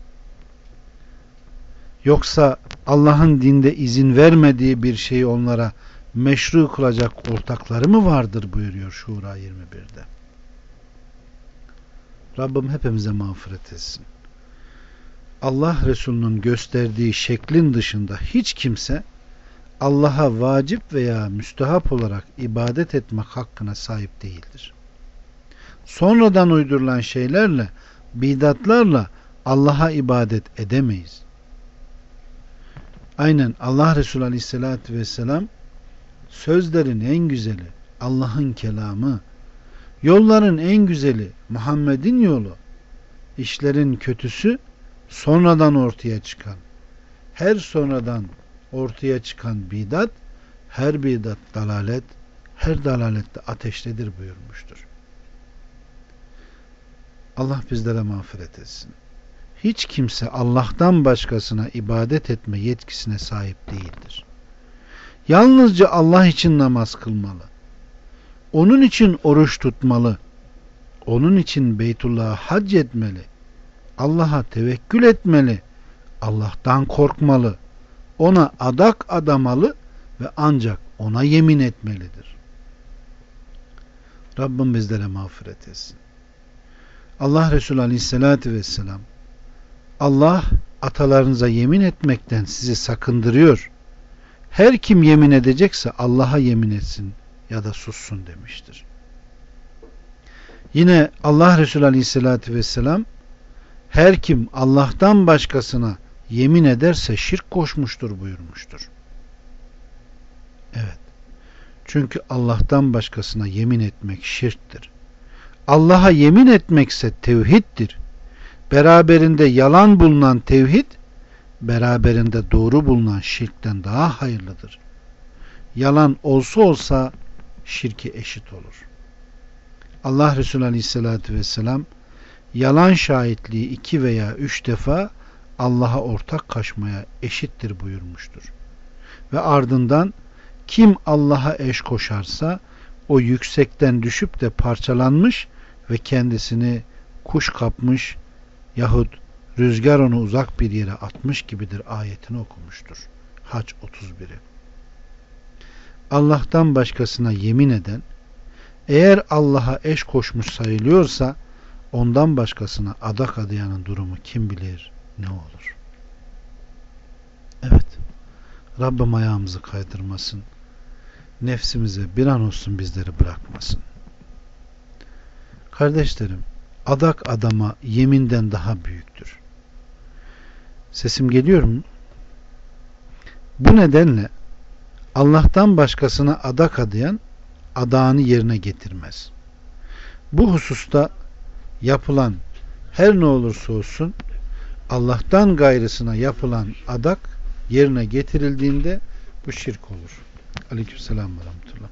Yoksa Allah'ın dinde izin vermediği bir şeyi onlara meşru kılacak ortakları mı vardır buyuruyor Şura yirmi birde. Rabbim hepimize mağfiret etsin. Allah Resulü'nün gösterdiği şeklin dışında hiç kimse Allah'a vacip veya müstehap olarak ibadet etmek hakkına sahip değildir. Sonradan uydurulan şeylerle, bidatlarla Allah'a ibadet edemeyiz. Aynen Allah Resulü Aleyhisselatü Vesselam, sözlerin en güzeli Allah'ın kelamı, yolların en güzeli Muhammed'in yolu, işlerin kötüsü sonradan ortaya çıkan, her sonradan ortaya çıkan bidat, her bidat dalalet, her dalalet de ateştedir buyurmuştur. Allah bizlere mağfiret etsin. Hiç kimse Allah'tan başkasına ibadet etme yetkisine sahip değildir. Yalnızca Allah için namaz kılmalı. Onun için oruç tutmalı. Onun için Beytullah'a hac etmeli. Allah'a tevekkül etmeli. Allah'tan korkmalı. Ona adak adamalı ve ancak ona yemin etmelidir. Rabbim bizlere mağfiret etsin. Allah Resulü Aleyhisselatü Vesselam, Allah atalarınıza yemin etmekten sizi sakındırıyor. Her kim yemin edecekse Allah'a yemin etsin ya da sussun demiştir. Yine Allah Resulü Aleyhisselatü Vesselam, her kim Allah'tan başkasına yemin ederse şirk koşmuştur buyurmuştur. Evet. Çünkü Allah'tan başkasına yemin etmek şirktir. Allah'a yemin etmekse tevhiddir. Beraberinde yalan bulunan tevhid, beraberinde doğru bulunan şirkten daha hayırlıdır. Yalan olsa olsa şirke eşit olur. Allah Resulü Aleyhisselatü Vesselam, yalan şahitliği iki veya üç defa Allah'a ortak koşmaya eşittir buyurmuştur. Ve ardından kim Allah'a eş koşarsa o yüksekten düşüp de parçalanmış ve kendisini kuş kapmış yahut rüzgar onu uzak bir yere atmış gibidir ayetini okumuştur. Hac otuz biri. Allah'tan başkasına yemin eden, eğer Allah'a eş koşmuş sayılıyorsa, ondan başkasına adak adayanın durumu kim bilir ne olur. Evet, Rabbim ayağımızı kaydırmasın, nefsimize bir an olsun bizleri bırakmasın. Kardeşlerim, adak adama yeminden daha büyüktür. Sesim geliyor mu? Bu nedenle Allah'tan başkasına adak adayan adağını yerine getirmez. Bu hususta yapılan her ne olursa olsun Allah'tan gayrısına yapılan adak yerine getirildiğinde bu şirk olur. Aleykümselam ve rahmetullah.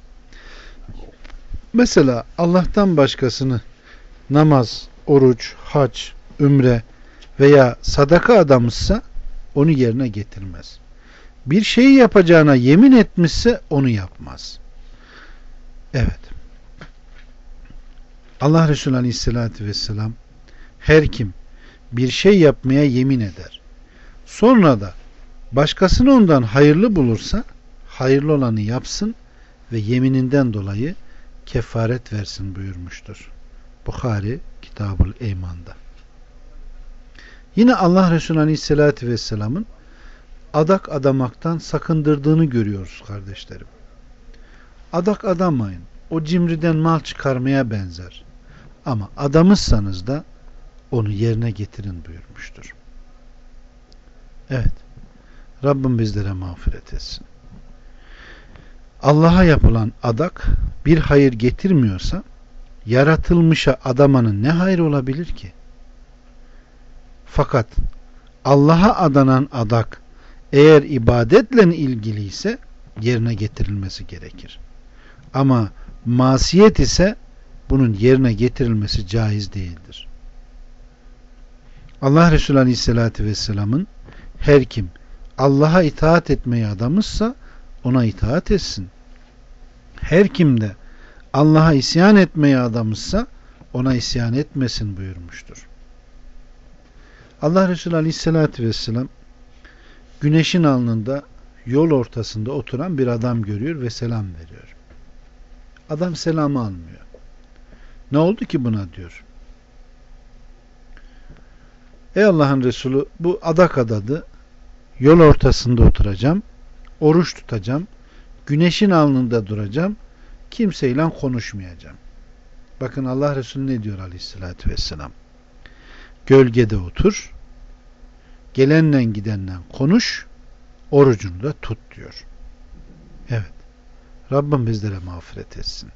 Mesela Allah'tan başkasını namaz, oruç, hac, ümre veya sadaka adamızsa onu yerine getirmez. Bir şeyi yapacağına yemin etmişse onu yapmaz. Evet. Allah Resulü Aleyhisselatü Vesselam, her kim bir şey yapmaya yemin eder, sonra da başkasını ondan hayırlı bulursa hayırlı olanı yapsın ve yemininden dolayı kefaret versin buyurmuştur. Bukhari Kitab-ül Eyman'da. Yine Allah Resulü Aleyhisselatü Vesselam'ın adak adamaktan sakındırdığını görüyoruz kardeşlerim. Adak adamayın. O cimriden mal çıkarmaya benzer. Ama adamızsanız da onu yerine getirin buyurmuştur. Evet. Rabbim bizlere mağfiret etsin. Allah'a yapılan adak bir hayır getirmiyorsa yaratılmışa adamanın ne hayrı olabilir ki? Fakat Allah'a adanan adak eğer ibadetle ilgiliyse yerine getirilmesi gerekir. Ama masiyet ise bunun yerine getirilmesi caiz değildir. Allah Resulü Aleyhisselatü Vesselam'ın her kim Allah'a itaat etmeye adamızsa ona itaat etsin. Her kim de Allah'a isyan etmeye adamızsa ona isyan etmesin buyurmuştur. Allah Resulü Aleyhisselatü Vesselam güneşin alnında yol ortasında oturan bir adam görüyor ve selam veriyor. Adam selamı almıyor. Ne oldu ki buna diyor. Ey Allah'ın Resulü, bu adak adadı, yol ortasında oturacağım, oruç tutacağım, güneşin alnında duracağım, kimseyle konuşmayacağım. Bakın Allah Resulü ne diyor Aleyhisselatü Vesselam? Gölgede otur, gelenle gidenle konuş, orucunu da tut diyor. Evet. Rabbim bizlere mağfiret etsin.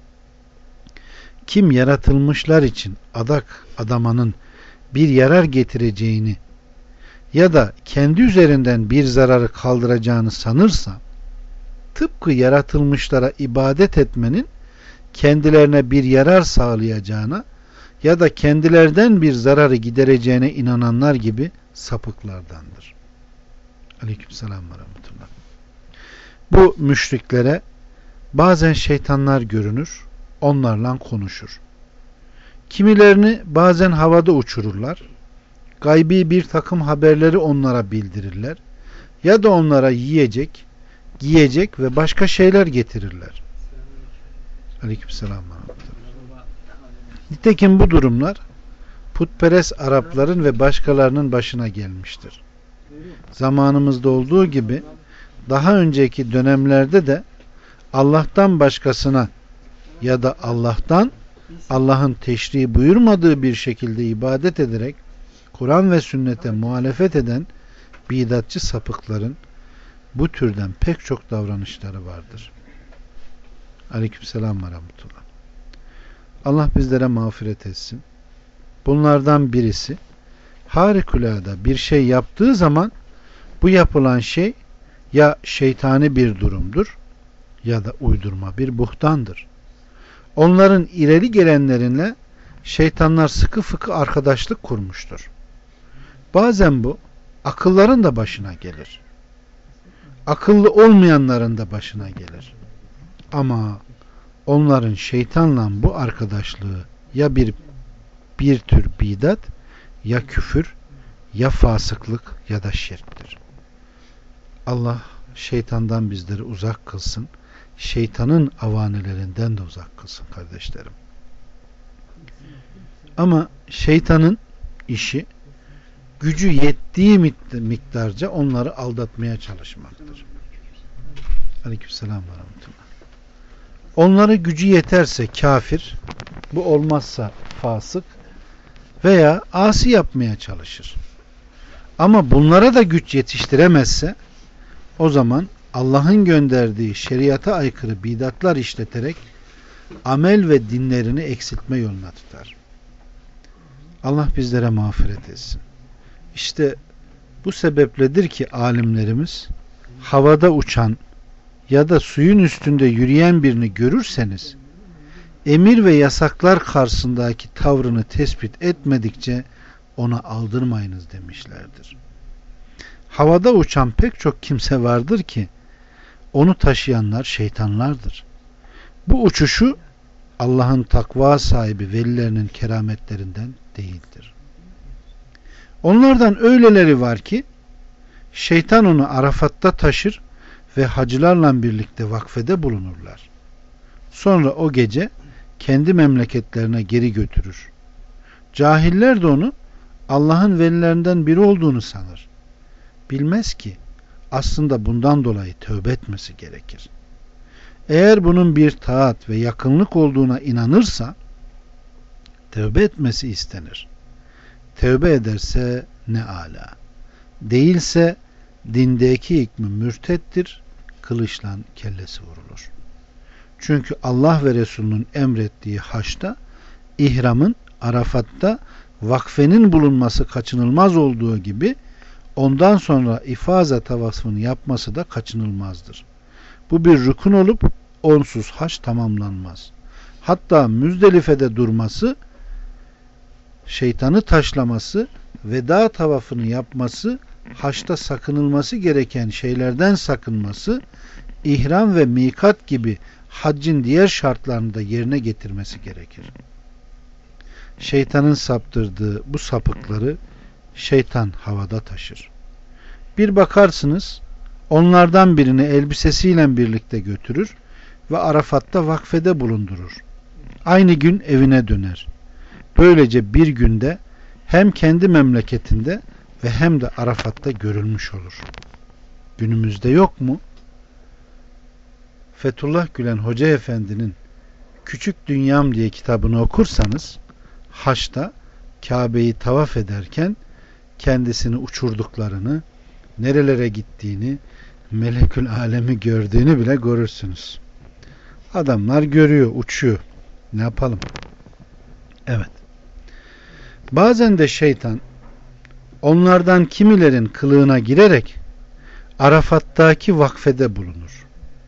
Kim yaratılmışlar için adak adamanın bir yarar getireceğini ya da kendi üzerinden bir zararı kaldıracağını sanırsa, tıpkı yaratılmışlara ibadet etmenin kendilerine bir yarar sağlayacağına ya da kendilerden bir zararı gidereceğine inananlar gibi sapıklardandır. Aleykümselam ve rahmetullah. Bu müşriklere bazen şeytanlar görünür, onlarla konuşur. Kimilerini bazen havada uçururlar, gaybi bir takım haberleri onlara bildirirler ya da onlara yiyecek, giyecek ve başka şeyler getirirler. Aleykümselam ve rahmetullah. Nitekim bu durumlar putperest Arapların ve başkalarının başına gelmiştir. Zamanımızda olduğu gibi daha önceki dönemlerde de Allah'tan başkasına ya da Allah'tan Allah'ın teşri buyurmadığı bir şekilde ibadet ederek Kur'an ve sünnete muhalefet eden bidatçı sapıkların bu türden pek çok davranışları vardır. Aleykümselam ve rahmetullah. Allah bizlere mağfiret etsin. Bunlardan birisi harikulade bir şey yaptığı zaman bu yapılan şey ya şeytani bir durumdur ya da uydurma bir buhtandır. Onların ileri gelenlerinle şeytanlar sıkı fıkı arkadaşlık kurmuştur. Bazen bu akılların da başına gelir. Akıllı olmayanların da başına gelir. Ama onların şeytanla bu arkadaşlığı ya bir bir tür bidat, ya küfür, ya fasıklık ya da şirktir. Allah şeytandan bizleri uzak kılsın. Şeytanın avanelerinden de uzak kılsın kardeşlerim. Ama şeytanın işi gücü yettiği miktarca onları aldatmaya çalışmaktır. Aleykümselam ve rahmetullah. Onları gücü yeterse kafir, bu olmazsa fasık veya asi yapmaya çalışır. Ama bunlara da güç yetiştiremezse o zaman Allah'ın gönderdiği şeriata aykırı bidatlar işleterek amel ve dinlerini eksiltme yoluna tutar. Allah bizlere mağfiret etsin. İşte bu sebepledir ki alimlerimiz havada uçan ya da suyun üstünde yürüyen birini görürseniz emir ve yasaklar karşısındaki tavrını tespit etmedikçe ona aldırmayınız demişlerdir. Havada uçan pek çok kimse vardır ki onu taşıyanlar şeytanlardır. Bu uçuşu Allah'ın takva sahibi velilerinin kerametlerinden değildir. Onlardan öyleleri var ki şeytan onu Arafat'ta taşır ve hacılarla birlikte vakfede bulunurlar. Sonra o gece kendi memleketlerine geri götürür. Cahiller de onu Allah'ın velilerinden biri olduğunu sanır. Bilmez ki aslında bundan dolayı tövbe etmesi gerekir. Eğer bunun bir taat ve yakınlık olduğuna inanırsa tevbe etmesi istenir. Tevbe ederse ne âlâ. Değilse dindeki hükmü mürtettir, kılıçla kellesi vurulur. Çünkü Allah ve Resulünün emrettiği haçta, ihramın Arafat'ta vakfenin bulunması kaçınılmaz olduğu gibi ondan sonra ifaza tavafını yapması da kaçınılmazdır. Bu bir rükun olup onsuz haç tamamlanmaz. Hatta Müzdelife'de durması, şeytanı taşlaması, veda tavafını yapması, haçta sakınılması gereken şeylerden sakınması, ihram ve mikat gibi haccın diğer şartlarını da yerine getirmesi gerekir. Şeytanın saptırdığı bu sapıkları şeytan havada taşır. Bir bakarsınız onlardan birini elbisesiyle birlikte götürür ve Arafat'ta vakfede bulundurur. Aynı gün evine döner. Böylece bir günde hem kendi memleketinde ve hem de Arafat'ta görülmüş olur. Günümüzde yok mu? Fethullah Gülen Hoca Efendi'nin Küçük Dünyam diye kitabını okursanız, haçta Kabe'yi tavaf ederken kendisini uçurduklarını, nerelere gittiğini, melekül alemi gördüğünü bile görürsünüz. Adamlar görüyor, uçuyor. Ne yapalım? Evet. Bazen de şeytan onlardan kimilerin kılığına girerek Arafat'taki vakfede bulunur.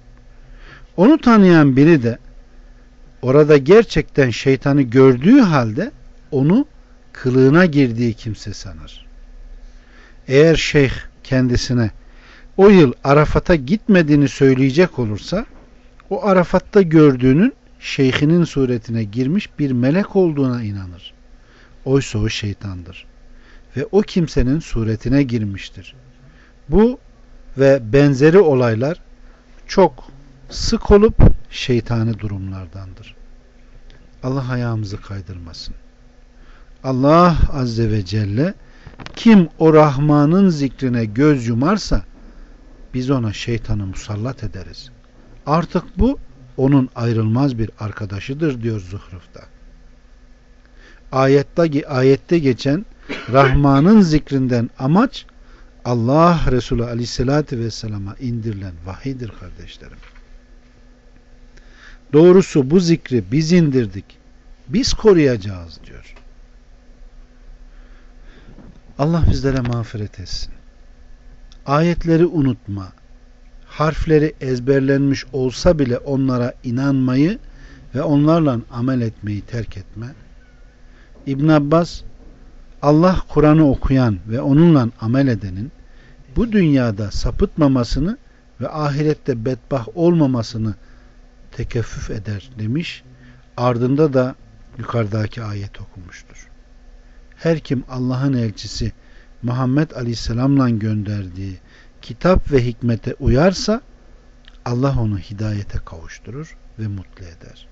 Onu tanıyan biri de orada gerçekten şeytanı gördüğü halde onu kılığına girdiği kimse sanır. Eğer şeyh kendisine o yıl Arafat'a gitmediğini söyleyecek olursa, o Arafat'ta gördüğünün şeyhinin suretine girmiş bir melek olduğuna inanır. Oysa o şeytandır. Ve o kimsenin suretine girmiştir. Bu ve benzeri olaylar çok sık olup şeytani durumlardandır. Allah ayağımızı kaydırmasın. Allah Azze ve Celle kim o Rahman'ın zikrine göz yumarsa biz ona şeytanı musallat ederiz. Artık bu onun ayrılmaz bir arkadaşıdır diyor Zuhruf'ta. Ayette, ayette geçen Rahman'ın zikrinden amaç Allah Resulü Aleyhisselatü Vesselam'a indirilen vahiydir kardeşlerim. Doğrusu bu zikri biz indirdik. Biz koruyacağız diyor. Allah bizlere mağfiret etsin. Ayetleri unutma, harfleri ezberlenmiş olsa bile onlara inanmayı ve onlarla amel etmeyi terk etme. İbn Abbas, Allah Kur'an'ı okuyan ve onunla amel edenin bu dünyada sapıtmamasını ve ahirette bedbaht olmamasını tekeffüf eder demiş. Ardında da yukarıdaki ayet okumuştur. Her kim Allah'ın elçisi Muhammed Aleyhisselam'la gönderdiği kitap ve hikmete uyarsa Allah onu hidayete kavuşturur ve mutlu eder.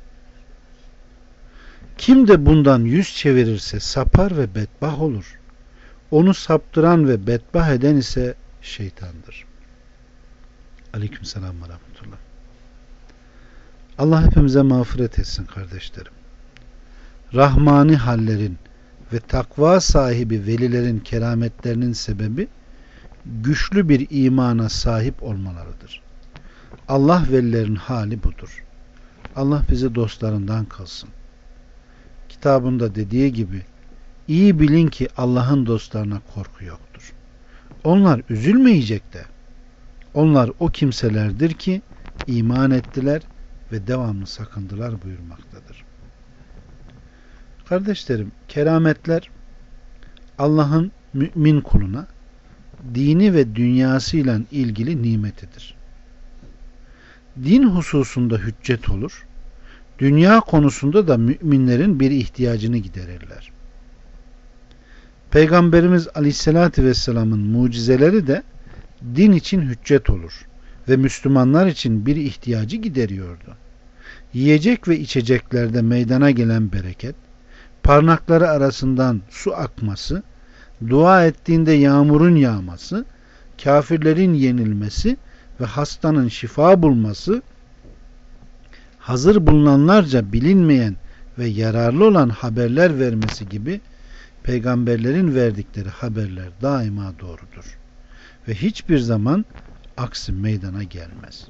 Kim de bundan yüz çevirirse sapar ve bedbaht olur. Onu saptıran ve bedbaht eden ise şeytandır. Aleykümselam ve rahmetullah. Allah hepimize mağfiret etsin kardeşlerim. Rahmani hallerin ve takva sahibi velilerin kerametlerinin sebebi güçlü bir imana sahip olmalarıdır. Allah velilerin hali budur. Allah bizi dostlarından kılsın. Kitabında dediği gibi iyi bilin ki Allah'ın dostlarına korku yoktur. Onlar üzülmeyecek de onlar o kimselerdir ki iman ettiler ve devamlı sakındılar buyurmaktadır. Kardeşlerim, kerametler Allah'ın mümin kuluna dini ve dünyasıyla ilgili nimetidir. Din hususunda hüccet olur, dünya konusunda da müminlerin bir ihtiyacını giderirler. Peygamberimiz Aleyhisselatü Vesselam'ın mucizeleri de din için hüccet olur ve Müslümanlar için bir ihtiyacı gideriyordu. Yiyecek ve içeceklerde meydana gelen bereket, parmakları arasından su akması, dua ettiğinde yağmurun yağması, kafirlerin yenilmesi ve hastanın şifa bulması, hazır bulunanlarca bilinmeyen ve yararlı olan haberler vermesi gibi peygamberlerin verdikleri haberler daima doğrudur. Ve hiçbir zaman aksi meydana gelmez.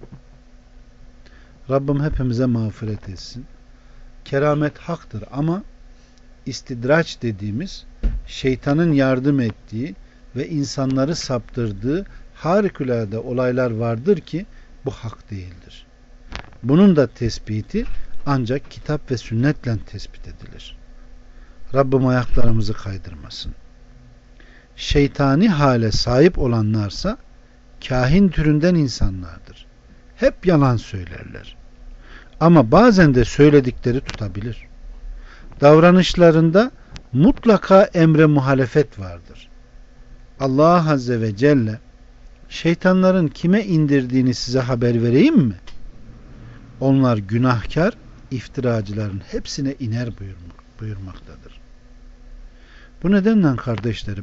Rabbim hepimize mağfiret etsin. Keramet haktır ama istidraç dediğimiz şeytanın yardım ettiği ve insanları saptırdığı harikulade olaylar vardır ki bu hak değildir. Bunun da tespiti ancak kitap ve sünnetle tespit edilir. Rabbim ayaklarımızı kaydırmasın. Şeytani hale sahip olanlarsa kahin türünden insanlardır. Hep yalan söylerler. Ama bazen de söyledikleri tutabilir. Davranışlarında mutlaka emre muhalefet vardır. Allah Azze ve Celle şeytanların kime indirdiğini size haber vereyim mi? Onlar günahkar, iftiracıların hepsine iner buyurmaktadır. Bu nedenle kardeşlerim,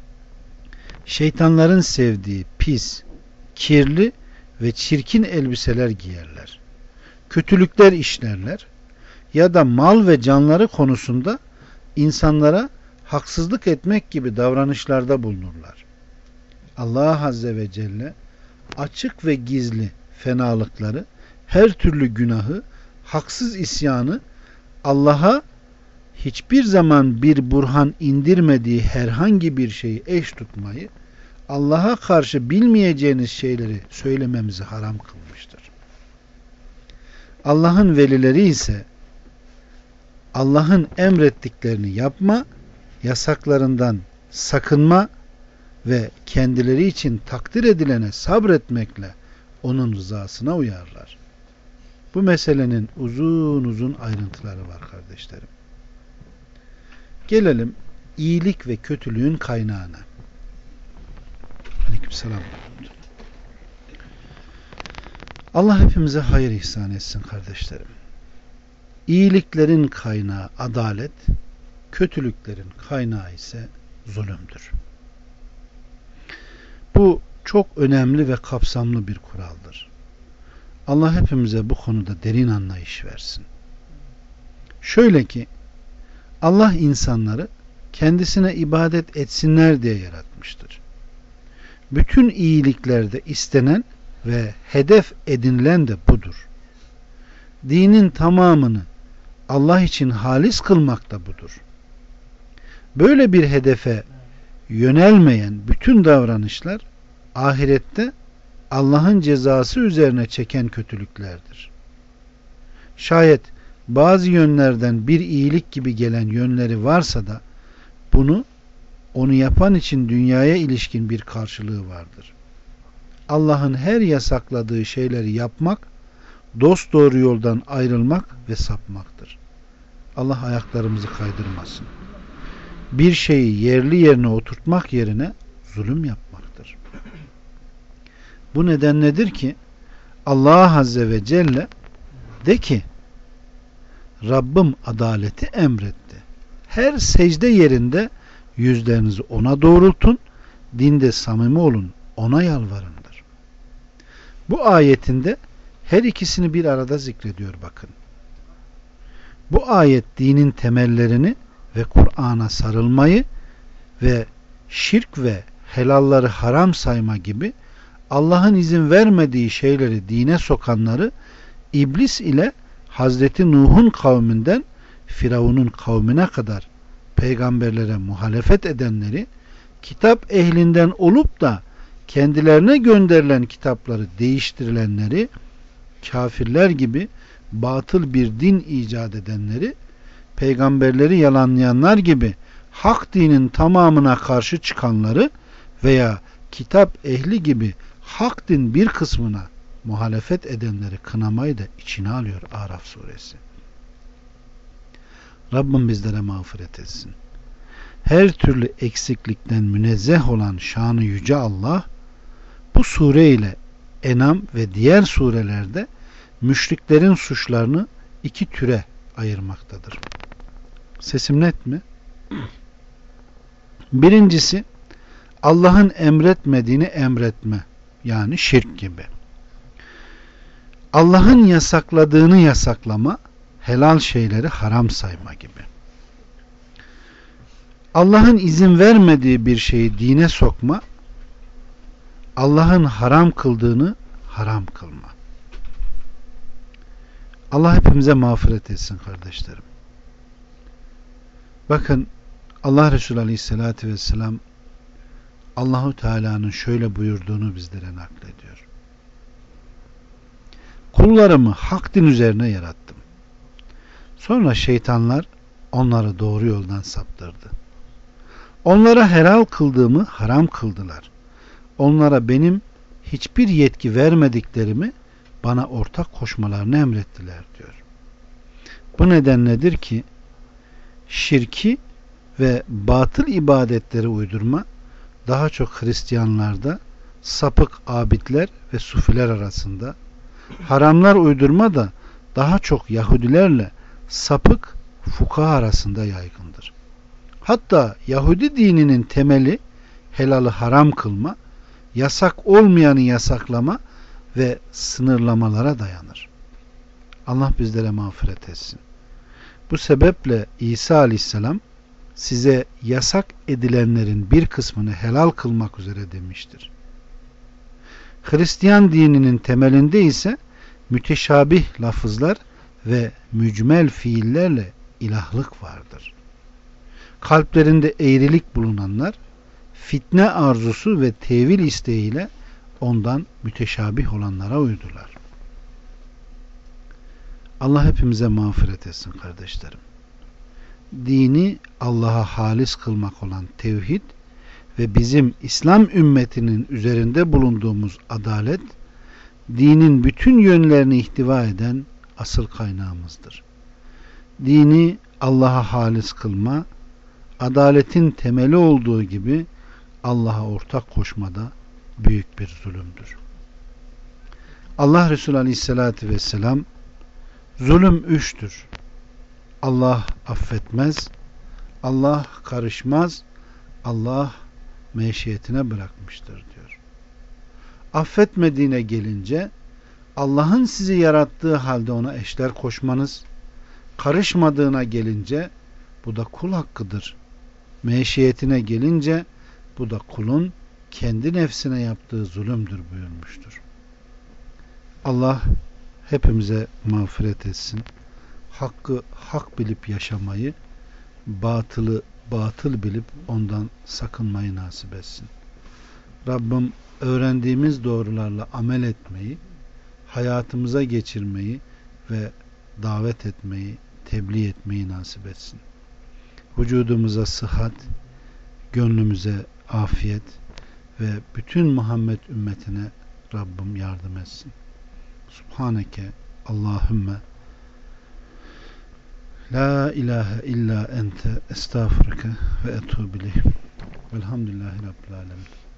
şeytanların sevdiği pis, kirli ve çirkin elbiseler giyerler. Kötülükler işlerler ya da mal ve canları konusunda insanlara haksızlık etmek gibi davranışlarda bulunurlar. Allah Azze ve Celle açık ve gizli fenalıkları, her türlü günahı, haksız isyanı, Allah'a hiçbir zaman bir burhan indirmediği herhangi bir şeyi eş tutmayı, Allah'a karşı bilmeyeceğiniz şeyleri söylememizi haram kılmıştır. Allah'ın velileri ise Allah'ın emrettiklerini yapma, yasaklarından sakınma ve kendileri için takdir edilene sabretmekle onun rızasına uyarlar. Bu meselenin uzun uzun ayrıntıları var kardeşlerim. Gelelim iyilik ve kötülüğün kaynağına. Aleykümselam. Allah hepimize hayır ihsan etsin kardeşlerim. İyiliklerin kaynağı adalet, kötülüklerin kaynağı ise zulümdür. Bu çok önemli ve kapsamlı bir kuraldır. Allah hepimize bu konuda derin anlayış versin. Şöyle ki, Allah insanları kendisine ibadet etsinler diye yaratmıştır. Bütün iyiliklerde istenen ve hedef edinilen de budur. Dinin tamamını Allah için halis kılmak da budur. Böyle bir hedefe yönelmeyen bütün davranışlar ahirette Allah'ın cezası üzerine çeken kötülüklerdir. Şayet bazı yönlerden bir iyilik gibi gelen yönleri varsa da bunu onu yapan için dünyaya ilişkin bir karşılığı vardır. Allah'ın her yasakladığı şeyleri yapmak, dosdoğru yoldan ayrılmak ve sapmaktır. Allah ayaklarımızı kaydırmasın. Bir şeyi yerli yerine oturtmak yerine zulüm yapmaktır. Bu neden nedir ki Allah Azze ve Celle de ki Rabbim adaleti emretti. Her secde yerinde yüzlerinizi ona doğrultun, dinde samimi olun, ona yalvarındır. Bu ayetinde her ikisini bir arada zikrediyor bakın. Bu ayet dinin temellerini ve Kur'an'a sarılmayı ve şirk ve helalları haram sayma gibi Allah'ın izin vermediği şeyleri dine sokanları iblis ile Hazreti Nuh'un kavminden Firavun'un kavmine kadar peygamberlere muhalefet edenleri, kitap ehlinden olup da kendilerine gönderilen kitapları değiştirilenleri, kafirler gibi batıl bir din icat edenleri, peygamberleri yalanlayanlar gibi hak dinin tamamına karşı çıkanları veya kitap ehli gibi hak din bir kısmına muhalefet edenleri kınamayı da içine alıyor Araf suresi. Rabbim bizlere mağfiret etsin. Her türlü eksiklikten münezzeh olan şanı yüce Allah bu sure ile Enam ve diğer surelerde müşriklerin suçlarını iki türe ayırmaktadır. Sesim net mi? Birincisi Allah'ın emretmediğini emretme, yani şirk gibi. Allah'ın yasakladığını yasaklama, helal şeyleri haram sayma gibi. Allah'ın izin vermediği bir şeyi dine sokma, Allah'ın haram kıldığını haram kılma. Allah hepimize mağfiret etsin kardeşlerim. Bakın Allah Resulü Aleyhisselatü Vesselam Allahu Teala'nın şöyle buyurduğunu bizlere naklediyor. Kullarımı hak din üzerine yarattım. Sonra şeytanlar onları doğru yoldan saptırdı. Onlara helal kıldığımı haram kıldılar. Onlara benim hiçbir yetki vermediklerimi bana ortak koşmalarını emrettiler diyor. Bu nedenledir ki şirki ve batıl ibadetleri uydurma daha çok Hristiyanlarda, sapık abidler ve sufiler arasında, haramlar uydurma da daha çok Yahudilerle sapık fukaha arasında yaygındır. Hatta Yahudi dininin temeli helalı haram kılma, yasak olmayanı yasaklama ve sınırlamalara dayanır. Allah bizlere mağfiret etsin. Bu sebeple İsa Aleyhisselam size yasak edilenlerin bir kısmını helal kılmak üzere demiştir. Hristiyan dininin temelinde ise müteşabih lafızlar ve mücmel fiillerle ilahlık vardır. Kalplerinde eğrilik bulunanlar fitne arzusu ve tevil isteğiyle ondan müteşabih olanlara uydular. Allah hepimize mağfiret etsin kardeşlerim. Dini Allah'a halis kılmak olan tevhid ve bizim İslam ümmetinin üzerinde bulunduğumuz adalet, dinin bütün yönlerini ihtiva eden asıl kaynağımızdır. Dini Allah'a halis kılma, adaletin temeli olduğu gibi Allah'a ortak koşmada büyük bir zulümdür. Allah Resulü Aleyhisselatü Vesselam zulüm üçtür. Allah affetmez, Allah karışmaz, Allah meşiyetine bırakmıştır diyor. Affetmediğine gelince Allah'ın sizi yarattığı halde ona eşler koşmanız, karışmadığına gelince bu da kul hakkıdır. Meşiyetine gelince bu da kulun kendi nefsine yaptığı zulümdür buyurmuştur. Allah hepimize mağfiret etsin. Hakkı hak bilip yaşamayı, batılı batıl bilip ondan sakınmayı nasip etsin. Rabbim öğrendiğimiz doğrularla amel etmeyi, hayatımıza geçirmeyi ve davet etmeyi, tebliğ etmeyi nasip etsin. Vücudumuza sıhhat, gönlümüze afiyet ve bütün Muhammed ümmetine Rabbim yardım etsin. Subhaneke Allahümme la ilahe illa ente estağfurke ve etûbü ileyh. Velhamdülillahi Rabbil alemin.